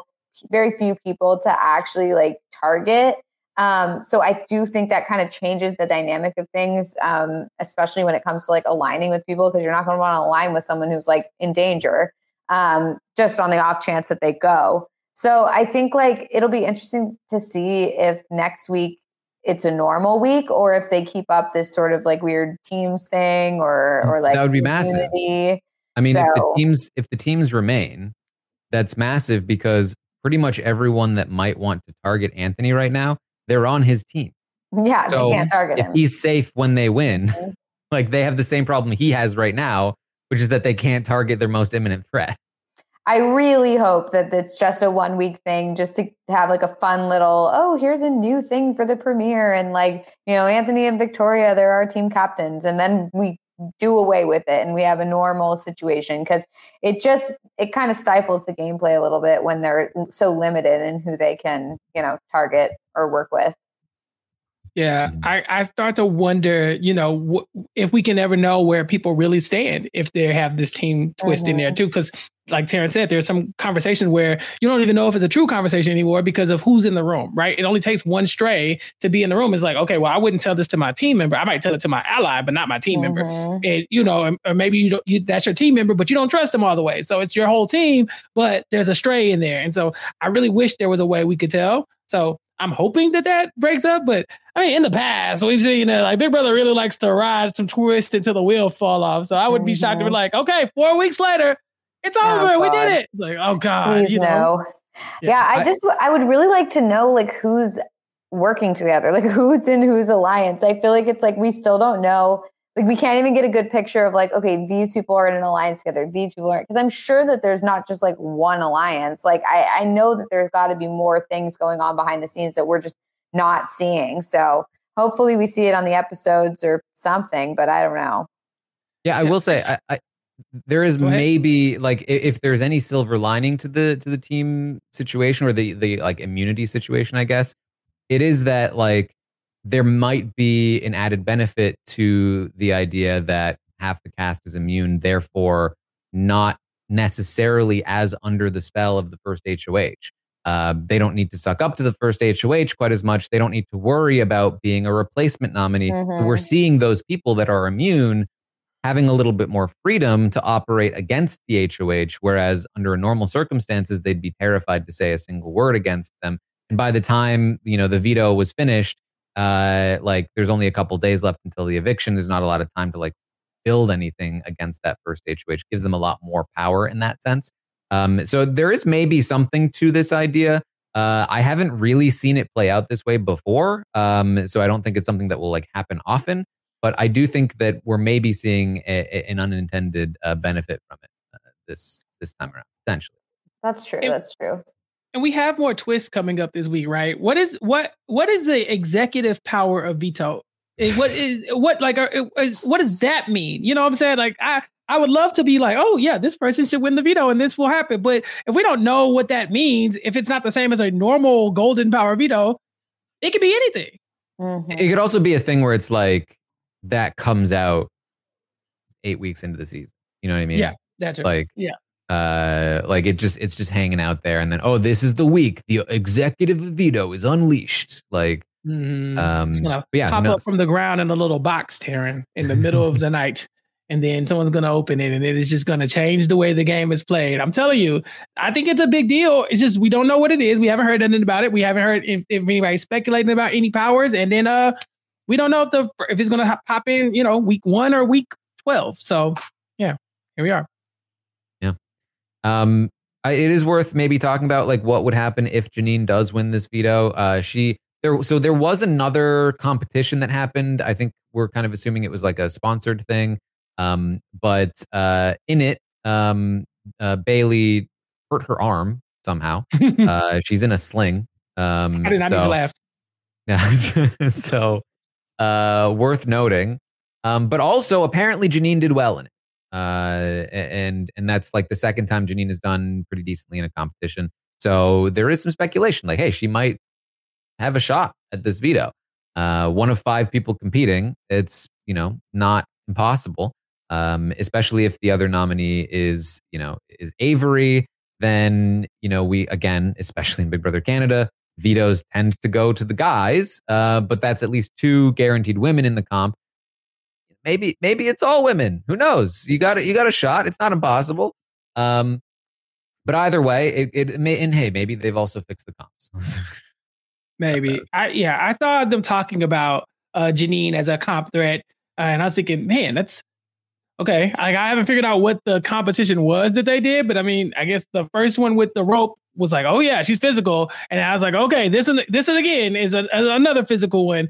few people to actually like target. So I do think that kind of changes the dynamic of things, especially when it comes to like aligning with people, because you're not going to want to align with someone who's like in danger, just on the off chance that they go. So I think like it'll be interesting to see if next week it's a normal week or if they keep up this sort of like weird teams thing or like that would be massive. I mean, if the teams remain, that's massive because pretty much everyone that might want to target Anthony right now, they're on his team. Yeah, so they can't target him. If he's safe when they win, like they have the same problem he has right now, which is that they can't target their most imminent threat. I really hope that it's just a 1 week thing, just to have like a fun little, oh, here's a new thing for the premiere. And like, you know, Anthony and Victoria, they're our team captains. And then we do away with it and we have a normal situation, because it kind of stifles the gameplay a little bit when they're so limited in who they can, you know, target or work with. Yeah, I start to wonder, you know, if we can ever know where people really stand if they have this team twist in there too. Because like Taryn said, there's some conversation where you don't even know if it's a true conversation anymore because of who's in the room, right? It only takes one stray to be in the room. It's like, okay, well, I wouldn't tell this to my team member. I might tell it to my ally, but not my team member. And, you know, or maybe that's your team member, but you don't trust them all the way. So it's your whole team, but there's a stray in there. And so I really wish there was a way we could tell. So I'm hoping that breaks up, but I mean, in the past, we've seen that like Big Brother really likes to ride some twist until the wheel fall off. So I would be shocked to be like, okay, 4 weeks later, it's over. We did it. It's like, oh God. Please no. Yeah, I would really like to know like who's working together, like who's in whose alliance. I feel like it's like we still don't know. Like we can't even get a good picture of like, okay, these people are in an alliance together. These people aren't, because I'm sure that there's not just like one alliance. Like I know that there's got to be more things going on behind the scenes that we're just not seeing. So hopefully we see it on the episodes or something, but I don't know. Yeah, I will say there is maybe like if there's any silver lining to the team situation or the like immunity situation, I guess it is that like there might be an added benefit to the idea that half the cast is immune, therefore not necessarily as under the spell of the first HOH. They don't need to suck up to the first HOH quite as much. They don't need to worry about being a replacement nominee. We're seeing those people that are immune having a little bit more freedom to operate against the HOH, whereas under normal circumstances, they'd be terrified to say a single word against them. And by the time, you know, the veto was finished, like there's only a couple days left until the eviction. There's not a lot of time to like build anything against that first HOH. Gives them a lot more power in that sense. So there is maybe something to this idea. I haven't really seen it play out this way before. So I don't think it's something that will like happen often, but I do think that we're maybe seeing an unintended benefit from it this time around, potentially. That's true. That's true. And we have more twists coming up this week, right? What is the executive power of veto? What does that mean? You know what I'm saying? Like I would love to be like, oh yeah, this person should win the veto and this will happen. But if we don't know what that means, if it's not the same as a normal golden power veto, it could be anything. It could also be a thing where it's like that comes out 8 weeks into the season. You know what I mean? Yeah, that's right. Like, yeah. Like it's just hanging out there, and then this is the week the executive veto is unleashed. Like, It's gonna but yeah, pop up from the ground in a little box, Taryn, in the middle of the night, and then someone's gonna open it, and it is just gonna change the way the game is played. I'm telling you, I think it's a big deal. It's just we don't know what it is. We haven't heard anything about it. We haven't heard if anybody's speculating about any powers, and then we don't know if it's gonna pop in, week 1 or week 12. So yeah, here we are. Yeah. It is worth maybe talking about like what would happen if Janine does win this veto. There was another competition that happened. I think we're kind of assuming it was like a sponsored thing. But in it, Bailey hurt her arm somehow. She's in a sling. I did not need to laugh. Yeah. So worth noting. But also apparently Janine did well in it. And that's like the second time Janine has done pretty decently in a competition. So there is some speculation like, hey, she might have a shot at this veto. One of 5 people competing. It's, not impossible. Especially if the other nominee is Avery, then, we, again, especially in Big Brother Canada, vetoes tend to go to the guys. But that's at least 2 guaranteed women in the comp. Maybe it's all women. Who knows? You got a shot. It's not impossible. But either way, it may, and hey, maybe they've also fixed the comps. Maybe. I saw them talking about Janine as a comp threat, and I was thinking, man, that's okay. I haven't figured out what the competition was that they did, but I mean, I guess the first one with the rope was like, oh yeah, she's physical, and I was like, okay, this again is another physical one.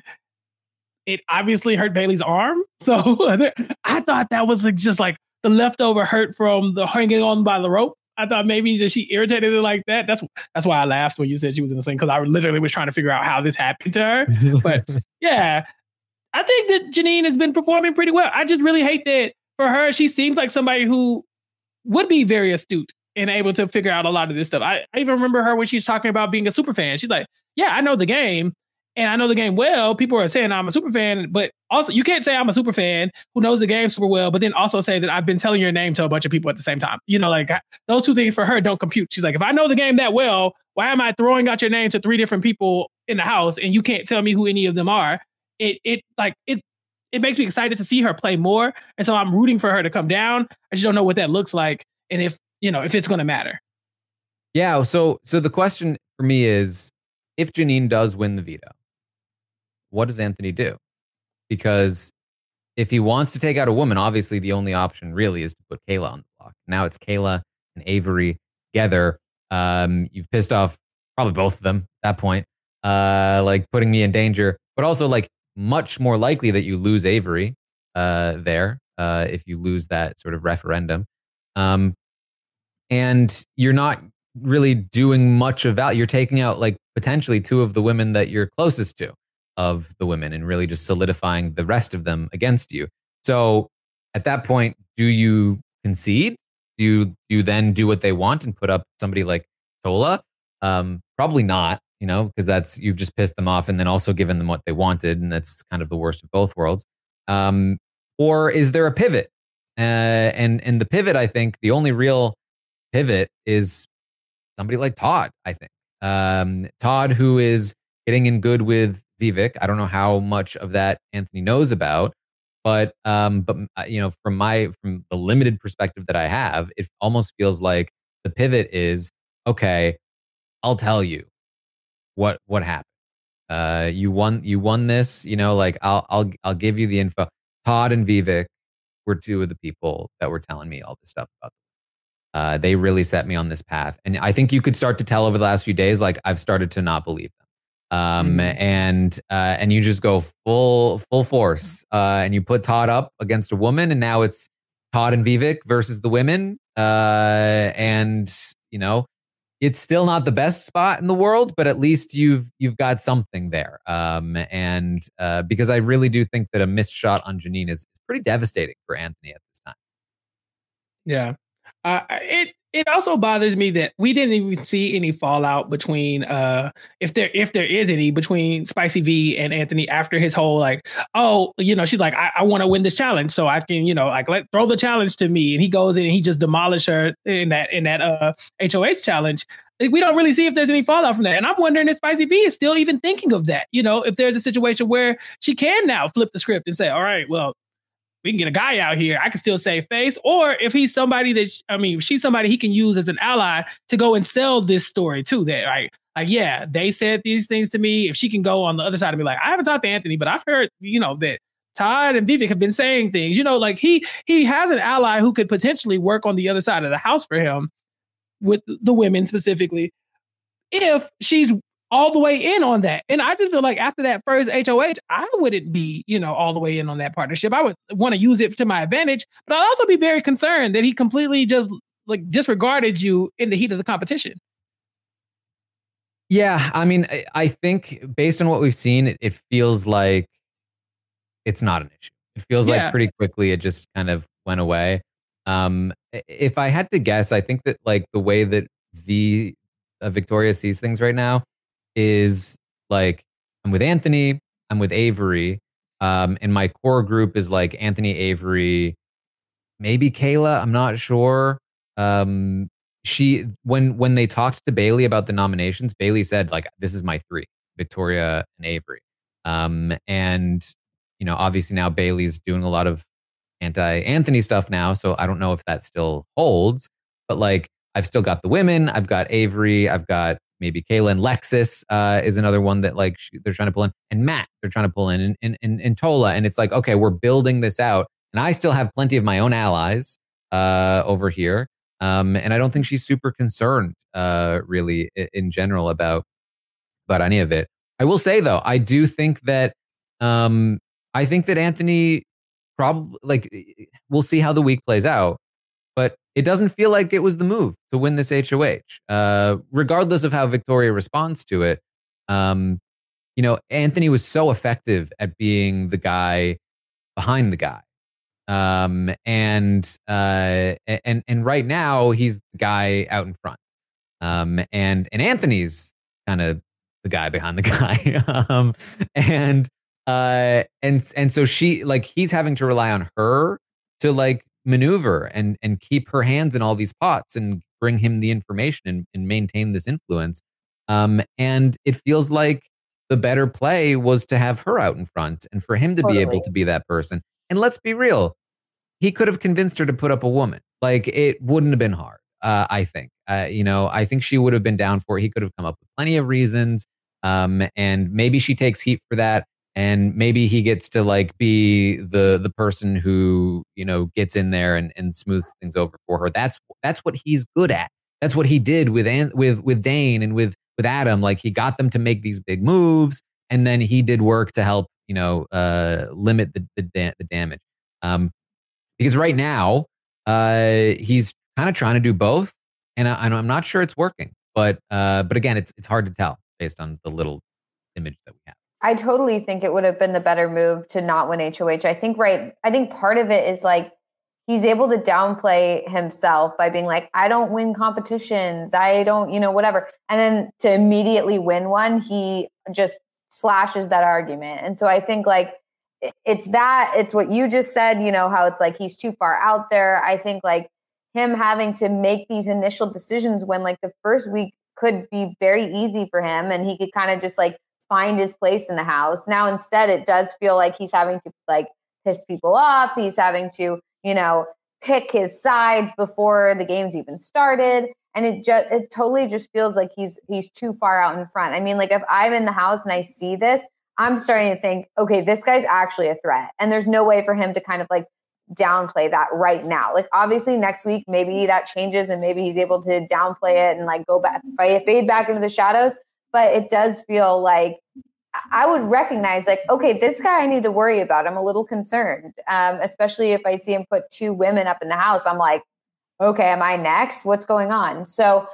It obviously hurt Bailey's arm, so I thought that was just like the leftover hurt from the hanging on by the rope. I thought maybe that she irritated it like that. That's why I laughed when you said she was in the sling, because I literally was trying to figure out how this happened to her. But yeah, I think that Janine has been performing pretty well. I just really hate that for her. She seems like somebody who would be very astute and able to figure out a lot of this stuff. I even remember her when she's talking about being a super fan. She's like, yeah, I know the game. And I know the game well. People are saying I'm a super fan, but also you can't say I'm a super fan who knows the game super well, but then also say that I've been telling your name to a bunch of people at the same time. Like those 2 things for her don't compute. She's like, if I know the game that well, why am I throwing out your name to 3 different people in the house and you can't tell me who any of them are? It makes me excited to see her play more. And so I'm rooting for her to come down. I just don't know what that looks like and if it's going to matter. Yeah. So the question for me is, if Janine does win the veto, what does Anthony do? Because if he wants to take out a woman, obviously the only option really is to put Kayla on the block. Now it's Kayla and Avery together. You've pissed off probably both of them at that point, like putting me in danger, but also like much more likely that you lose Avery there if you lose that sort of referendum. And you're not really doing much of value. You're taking out like potentially 2 of the women that you're closest to of the women and really just solidifying the rest of them against you. So at that point, do you concede? Do you then do what they want and put up somebody like Tola? Probably not, because you've just pissed them off and then also given them what they wanted. And that's kind of the worst of both worlds. Or is there a pivot? And the pivot, I think the only real pivot is somebody like Todd, I think. Todd, who is getting in good with Vivek. I don't know how much of that Anthony knows about, but from the limited perspective that I have, it almost feels like the pivot is, okay, I'll tell you what happened. You won this, like I'll give you the info. Todd and Vivek were 2 of the people that were telling me all this stuff about them. They really set me on this path. And I think you could start to tell over the last few days, like I've started to not believe them. And you just go full force, and you put Todd up against a woman, and now it's Todd and Vivek versus the women. And it's still not the best spot in the world, but at least you've got something there. And because I really do think that a missed shot on Janine is pretty devastating for Anthony at this time. Yeah. it also bothers me that we didn't even see any fallout between if there is any between Spicy V and Anthony after his whole like, oh, she's like, I want to win this challenge, so I can, like throw the challenge to me, and he goes in and he just demolished her in that HOH challenge. We don't really see if there's any fallout from that. And I'm wondering if Spicy V is still even thinking of that, if there's a situation where she can now flip the script and say, all right, well, we can get a guy out here. I can still save face. Or if he's somebody if she's somebody he can use as an ally to go and sell this story too. That right, like, yeah, they said these things to me. If she can go on the other side and be like, I haven't talked to Anthony, but I've heard, that Todd and Vivek have been saying things, like he has an ally who could potentially work on the other side of the house for him with the women specifically, if she's all the way in on that. And I just feel like after that first HOH, I wouldn't be, all the way in on that partnership. I would want to use it to my advantage, but I'd also be very concerned that he completely just like disregarded you in the heat of the competition. Yeah, I mean, I think based on what we've seen, it feels like it's not an issue. It feels like pretty quickly it just kind of went away. If I had to guess, I think that like the way that Victoria sees things right now is like, I'm with Anthony, I'm with Avery, and my core group is like Anthony, Avery, maybe Kayla, I'm not sure. When they talked to Bailey about the nominations, Bailey said like, this is my three, Victoria and Avery. And obviously now Bailey's doing a lot of anti-Anthony stuff now, so I don't know if that still holds, but like I've still got the women, I've got Avery, I've got maybe Kayla, and Lexus is another one that like they're trying to pull in, and Matt they're trying to pull in, and Tola, and it's like, okay, we're building this out, and I still have plenty of my own allies over here, and I don't think she's super concerned really in general about any of it. I will say though, I do think that Anthony probably, like, we'll see how the week plays out, but it doesn't feel like it was the move to win this HOH, regardless of how Victoria responds to it. Anthony was so effective at being the guy behind the guy. And right now he's the guy out in front. And Anthony's kind of the guy behind the guy. And so she, like, he's having to rely on her to like maneuver and keep her hands in all these pots and bring him the information and maintain this influence. And it feels like the better play was to have her out in front and for him to be able to be that person. And let's be real, he could have convinced her to put up a woman. Like, it wouldn't have been hard. I think, I think she would have been down for it. He could have come up with plenty of reasons. And maybe she takes heat for that. And maybe he gets to like be the person who, gets in there and smooths things over for her. That's what he's good at. That's what he did with Dane and with Adam. Like, he got them to make these big moves, and then he did work to help, limit the damage. Because right now, he's kind of trying to do both, and I'm not sure it's working. But again, it's hard to tell based on the little image that we have. I totally think it would have been the better move to not win HOH. I think part of it is like he's able to downplay himself by being like, I don't win competitions. I don't, whatever. And then to immediately win one, he just slashes that argument. And so I think like it's what you just said, how it's like he's too far out there. I think like him having to make these initial decisions when like the first week could be very easy for him and he could kind of just like find his place in the house. Now, instead, it does feel like he's having to like piss people off. He's having to, pick his sides before the game's even started. And it totally just feels like he's too far out in front. I mean, like if I'm in the house and I see this, I'm starting to think, okay, this guy's actually a threat. And there's no way for him to kind of like downplay that right now. Like obviously next week, maybe that changes and maybe he's able to downplay it and like go back, fade back into the shadows. But it does feel like I would recognize like, okay, this guy I need to worry about. I'm a little concerned, especially if I see him put two women up in the house. I'm like, okay, am I next? What's going on? So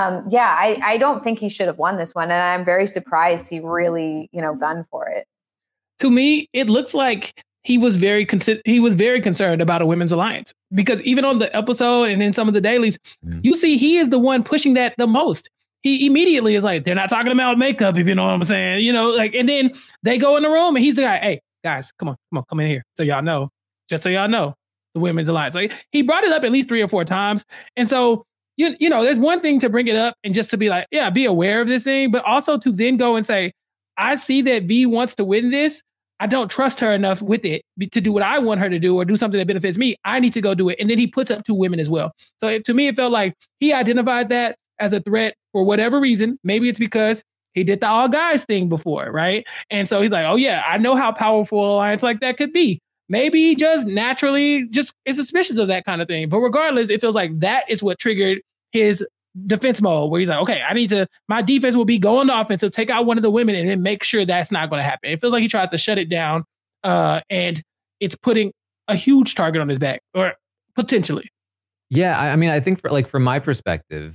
I don't think he should have won this one. And I'm very surprised he really, gunned for it. To me, it looks like he was very concerned about a women's alliance, because even on the episode and in some of the dailies, you see he is the one pushing that the most. He immediately is like, they're not talking about makeup, if you know what I'm saying, and then they go in the room and he's the guy, hey guys, come in here. So y'all know, just so y'all know, the women's alliance. Like, he brought it up at least 3 or 4 times. And so, there's one thing to bring it up and just to be like, yeah, be aware of this thing, but also to then go and say, I see that V wants to win this. I don't trust her enough with it to do what I want her to do or do something that benefits me. I need to go do it. And then he puts up 2 women as well. So to me, it felt like he identified that as a threat for whatever reason. Maybe it's because he did the all guys thing before, right? And so he's like, oh yeah, I know how powerful an alliance like that could be. Maybe he just naturally just is suspicious of that kind of thing. But regardless, it feels like that is what triggered his defense mode, where he's like, okay, my defense will be go on the offensive, take out one of the women, and then make sure that's not going to happen. It feels like he tried to shut it down, and it's putting a huge target on his back, or potentially. Yeah, I mean, I think from my perspective,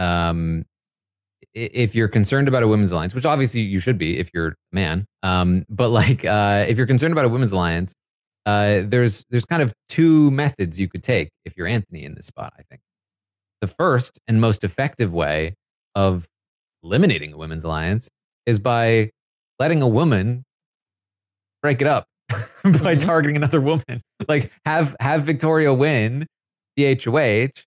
if you're concerned about a women's alliance, which obviously you should be if you're a man, but if you're concerned about a women's alliance, there's kind of 2 methods you could take if you're Anthony in this spot, I think. The first and most effective way of eliminating a women's alliance is by letting a woman break it up by targeting another woman. Like, have Victoria win the HOH,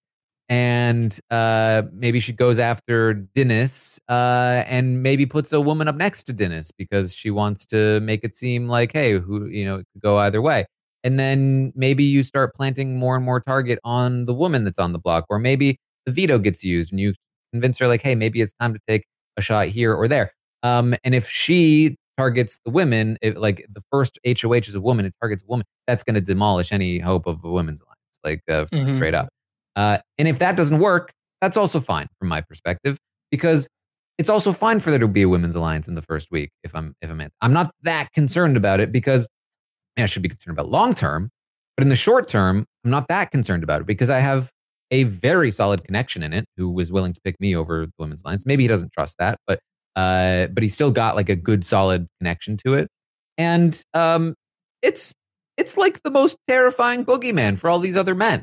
and maybe she goes after Dennis, and maybe puts a woman up next to Dennis because she wants to make it seem like, hey, it could go either way. And then maybe you start planting more and more target on the woman that's on the block, or maybe the veto gets used and you convince her like, hey, maybe it's time to take a shot here or there. And if she targets the women, like the first HOH is a woman, it targets a woman, that's going to demolish any hope of a women's alliance, straight up. And if that doesn't work, that's also fine from my perspective, because it's also fine for there to be a women's alliance in the first week. If I'm not that concerned about it, because I should be concerned about long term, but in the short term, I'm not that concerned about it because I have a very solid connection in it who was willing to pick me over the women's alliance. Maybe he doesn't trust that, but he's still got like a good solid connection to it. And it's like the most terrifying boogeyman for all these other men.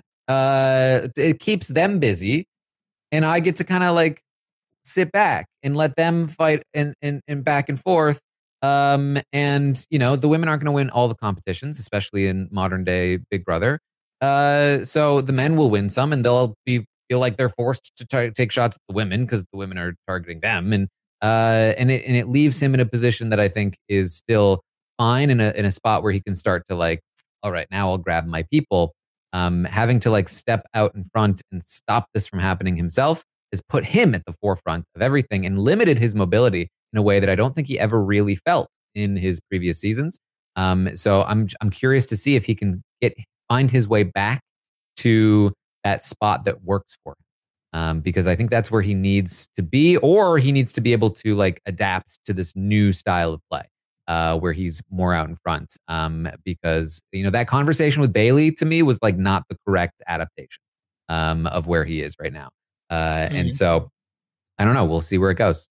It keeps them busy, and I get to kind of like sit back and let them fight and back and forth. And the women aren't going to win all the competitions, especially in modern day Big Brother. So the men will win some, and they'll feel like they're forced to take shots at the women because the women are targeting them, and it leaves him in a position that I think is still fine, in a spot where he can start to like, all right, now I'll grab my people. Having to like step out in front and stop this from happening himself has put him at the forefront of everything and limited his mobility in a way that I don't think he ever really felt in his previous seasons. So I'm curious to see if he can find his way back to that spot that works for him. Because I think that's where he needs to be, or he needs to be able to like adapt to this new style of play, where he's more out in front. Because, that conversation with Bailey to me was like not the correct adaptation of where he is right now. And so I don't know. We'll see where it goes.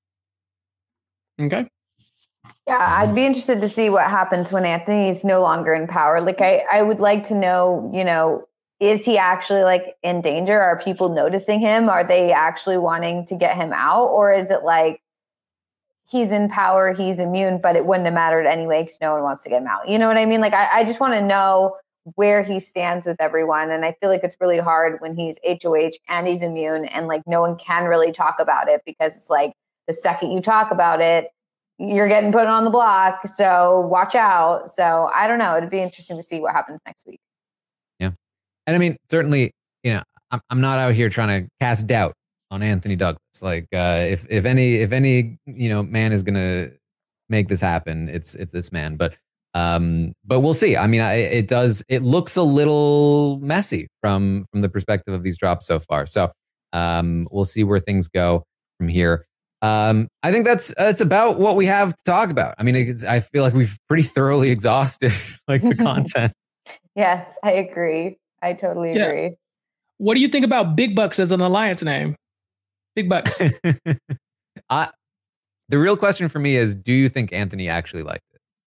Okay. Yeah, I'd be interested to see what happens when Anthony's no longer in power. Like, I would like to know, is he actually like in danger? Are people noticing him? Are they actually wanting to get him out? Or is it like he's in power, he's immune, but it wouldn't have mattered anyway because no one wants to get him out? You know what I mean? Like, I just want to know where he stands with everyone. And I feel like it's really hard when he's HOH and he's immune and like no one can really talk about it, because it's like the second you talk about it, you're getting put on the block. So watch out. So I don't know. It'd be interesting to see what happens next week. Yeah. And I mean, certainly, I'm not out here trying to cast doubt on Anthony Douglas. Like, if any, man is going to make this happen, it's this man. But we'll see. I mean, it looks a little messy from the perspective of these drops so far. So we'll see where things go from here. I think that's about what we have to talk about. I mean, I feel like we've pretty thoroughly exhausted like the content. Yes, I agree. I totally agree. What do you think about Big Bucks as an alliance name? Big Bucks. The real question for me is, do you think Anthony actually liked it?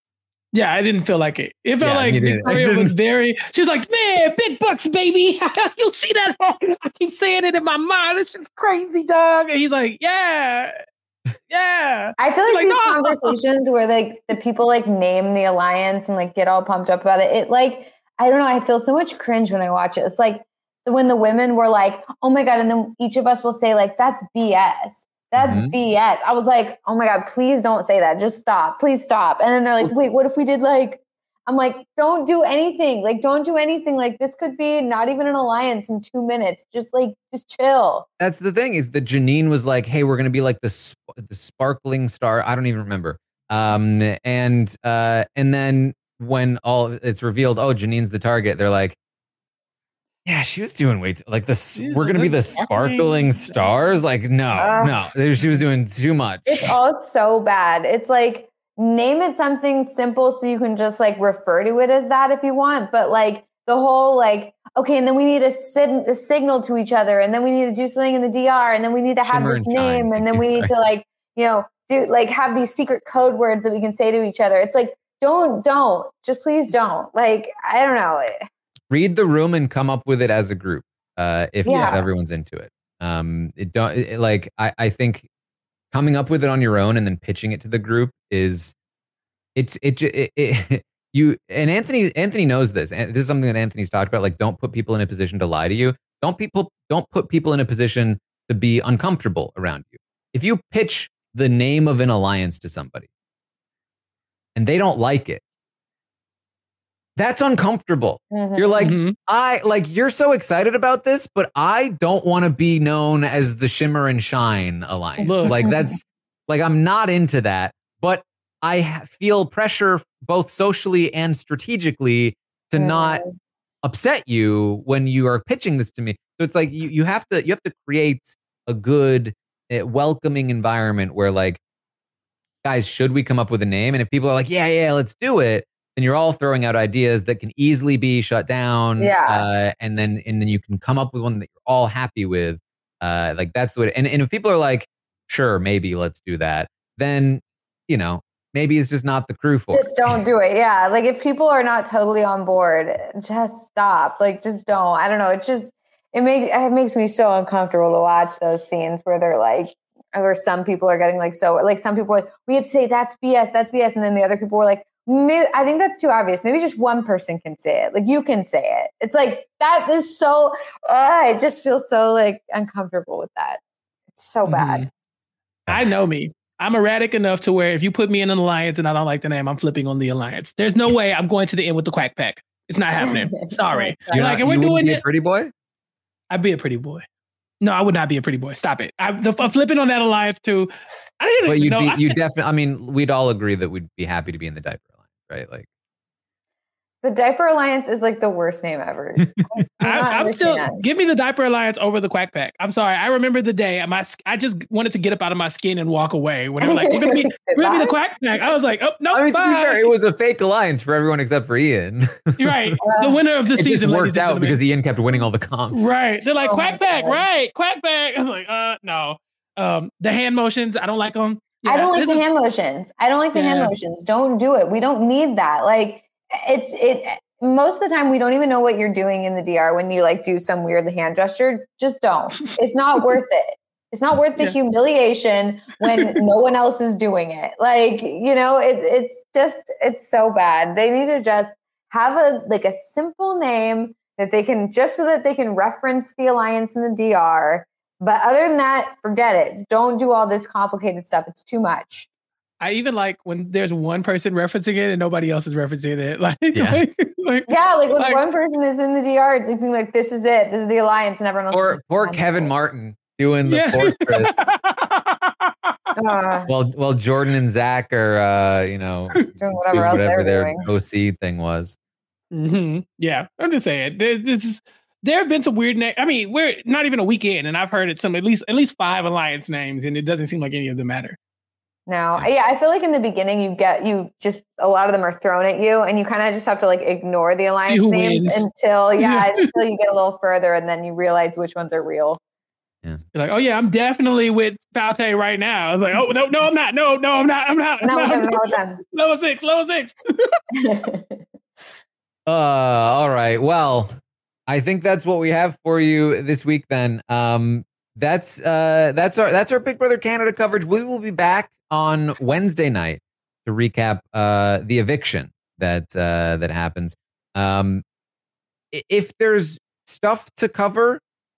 Yeah, I didn't feel like it. It felt Yeah, like me neither. Victoria was very. She's like, man, big bucks, baby. You see that? I keep saying it in my mind. It's just crazy, dog. And he's like, yeah. I feel like these no. conversations where like the people like name the alliance and like get all pumped up about it. It like, I don't know. I feel so much cringe when I watch it. It's like when the women were like, oh my God. And then each of us will say like, that's BS. That's BS. I was like, oh my God, please don't say that. Just stop. Please stop. And then they're like, wait, what if we did like, I'm like, don't do anything. Like, don't do anything. Like, this could be not even an alliance in 2 minutes. Just chill. That's the thing is that Janine was like, hey, we're going to be like the sparkling star. I don't even remember. And then when all it's revealed, oh, Janine's the target. They're like, yeah, she was doing way too, like this. We're going to be the sparkling stars. Like, no, she was doing too much. It's all so bad. It's like, name it something simple so you can just like refer to it as that if you want. But like the whole like, okay, and then we need a signal to each other. And then we need to do something in the DR. And then we need to have this name. And then we need to like, do like have these secret code words that we can say to each other. It's like, don't, just please don't. Like, I don't know. Read the room and come up with it as a group. If everyone's into it. I think coming up with it on your own and then pitching it to the group is you and Anthony knows this. And this is something that Anthony's talked about. Like, don't put people in a position to lie to you. Don't put people in a position to be uncomfortable around you. If you pitch the name of an alliance to somebody and they don't like it, that's uncomfortable. You're like, you're so excited about this, but I don't want to be known as the Shimmer and Shine alliance. Like, that's like, I'm not into that, but I feel pressure both socially and strategically to not upset you when you are pitching this to me. So it's like, you have to create a good, welcoming environment where like, guys, should we come up with a name? And if people are like, yeah, let's do it, then you're all throwing out ideas that can easily be shut down. And then you can come up with one that you're all happy with. Like that's what, and if people are like, sure, maybe let's do that, then, maybe it's just not the crew for it. Just don't do it. Yeah. Like if people are not totally on board, just stop. Like, just don't. I don't know. It makes me so uncomfortable to watch those scenes where they're like, where some people are getting like, so like some people are like, we have to say that's BS. And then the other people were like, I think that's too obvious. Maybe just one person can say it. Like you can say it. It's like, that is so, I just feel so like uncomfortable with that. It's so bad. I know me. I'm erratic enough to where if you put me in an alliance and I don't like the name, I'm flipping on the alliance. There's no way I'm going to the end with the Quack Pack. It's not happening. Sorry. You wouldn't be a pretty boy? I'd be a pretty boy. No, I would not be a pretty boy. Stop it. I'm flipping on that alliance too. But you definitely, I mean, we'd all agree that we'd be happy to be in the diaper alliance, right? Like, the Diaper Alliance is like the worst name ever. I'm still, give me the Diaper Alliance over the Quack Pack. I'm sorry. I remember the day I just wanted to get up out of my skin and walk away when they were like, we're gonna be the Quack Pack. I was like, oh no. I mean, to be fair, it was a fake alliance for everyone except for Ian. You're right. The winner of the season. It just worked out because Ian kept winning all the comps. Right. So like Quack Pack, right? Quack Pack. I was like, no. The hand motions, I don't like them. Yeah, I don't like the hand motions. Hand motions. Don't do it. We don't need that. Like, most of the time we don't even know what you're doing in the DR when you like do some weird hand gesture. Just don't. It's not worth it. It's not worth the humiliation when no one else is doing it. Like, it's so bad. They need to just have a simple name that they can, just so that they can reference the alliance in the DR. But other than that, forget it. Don't do all this complicated stuff. It's too much. I even like when there's one person referencing it and nobody else is referencing it. Like when one person is in the DR, being like, "This is it. This is the alliance," and everyone else. Or Kevin Martin doing the fortress. While Jordan and Zach are, doing whatever their OC thing was. Mm-hmm. Yeah, I'm just saying. There have been some weird names. I mean, we're not even a week in, and I've heard at least 5 alliance names, and it doesn't seem like any of them matter. No. Yeah, I feel like in the beginning you just a lot of them are thrown at you and you kind of just have to like ignore the alliance names until you get a little further and then you realize which ones are real. Yeah. You're like, oh yeah, I'm definitely with Falte right now. I was like, oh no, I'm not. No, I'm not. Not with them. Level six. All right. Well, I think that's what we have for you this week. Then, that's our Big Brother Canada coverage. We will be back on Wednesday night to recap the eviction that happens. If there's stuff to cover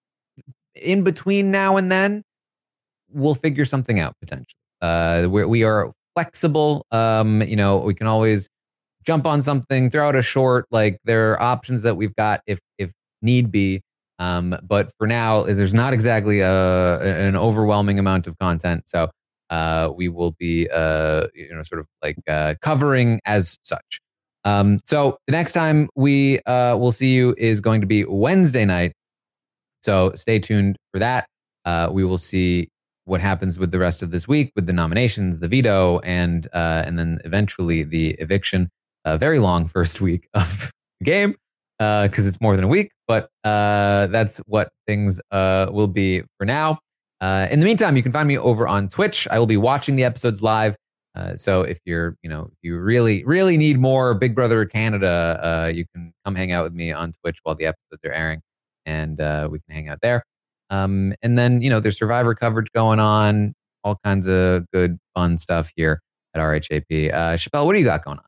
in between now and then, we'll figure something out potentially. We are flexible. We can always jump on something, throw out a short. Like, there are options that we've got if need be. But for now, there's not exactly an overwhelming amount of content. So we will be sort of like covering as such. So the next time we will see you is going to be Wednesday night. So stay tuned for that. We will see what happens with the rest of this week with the nominations, the veto, and then eventually the eviction. A very long first week of the game because it's more than a week, but that's what things will be for now. In the meantime, you can find me over on Twitch. I will be watching the episodes live. So if you really, really need more Big Brother Canada, you can come hang out with me on Twitch while the episodes are airing, and we can hang out there. And then, there's Survivor coverage going on, all kinds of good, fun stuff here at RHAP. Chappelle, what do you got going on?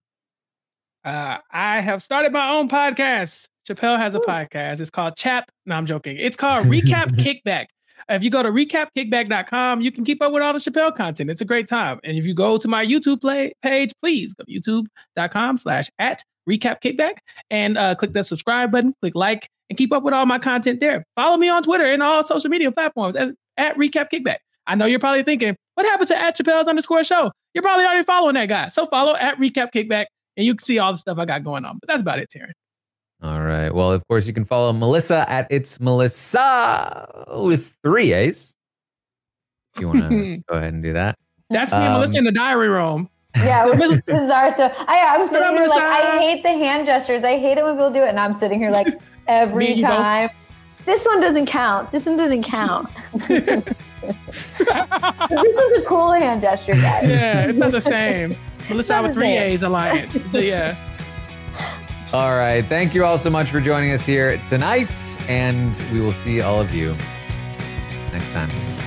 I have started my own podcast. Chappelle has a podcast. It's called Chap. No, I'm joking. It's called Recap Kickback. If you go to recapkickback.com, you can keep up with all the Chappelle content. It's a great time. And if you go to my YouTube page, please go to youtube.com/@recapkickback and click the subscribe button, click like, and keep up with all my content there. Follow me on Twitter and all social media platforms at Recap Kickback. I know you're probably thinking, what happened to @Chappelle's_show? You're probably already following that guy. So follow @Recap Kickback and you can see all the stuff I got going on. But that's about it, Taryn. All right. Well, of course, you can follow Melissa at It's Melissa with 3 A's. If you want to go ahead and do that. That's me and Melissa in the diary room. Yeah, which is bizarre. So I'm sitting here like, I hate the hand gestures. I hate it when people do it. And I'm sitting here like every time. This one doesn't count. This one doesn't count. This one's a cool hand gesture, guys. Yeah, it's not the same. Melissa with 3 A's Alliance. Yeah. All right. Thank you all so much for joining us here tonight. And we will see all of you next time.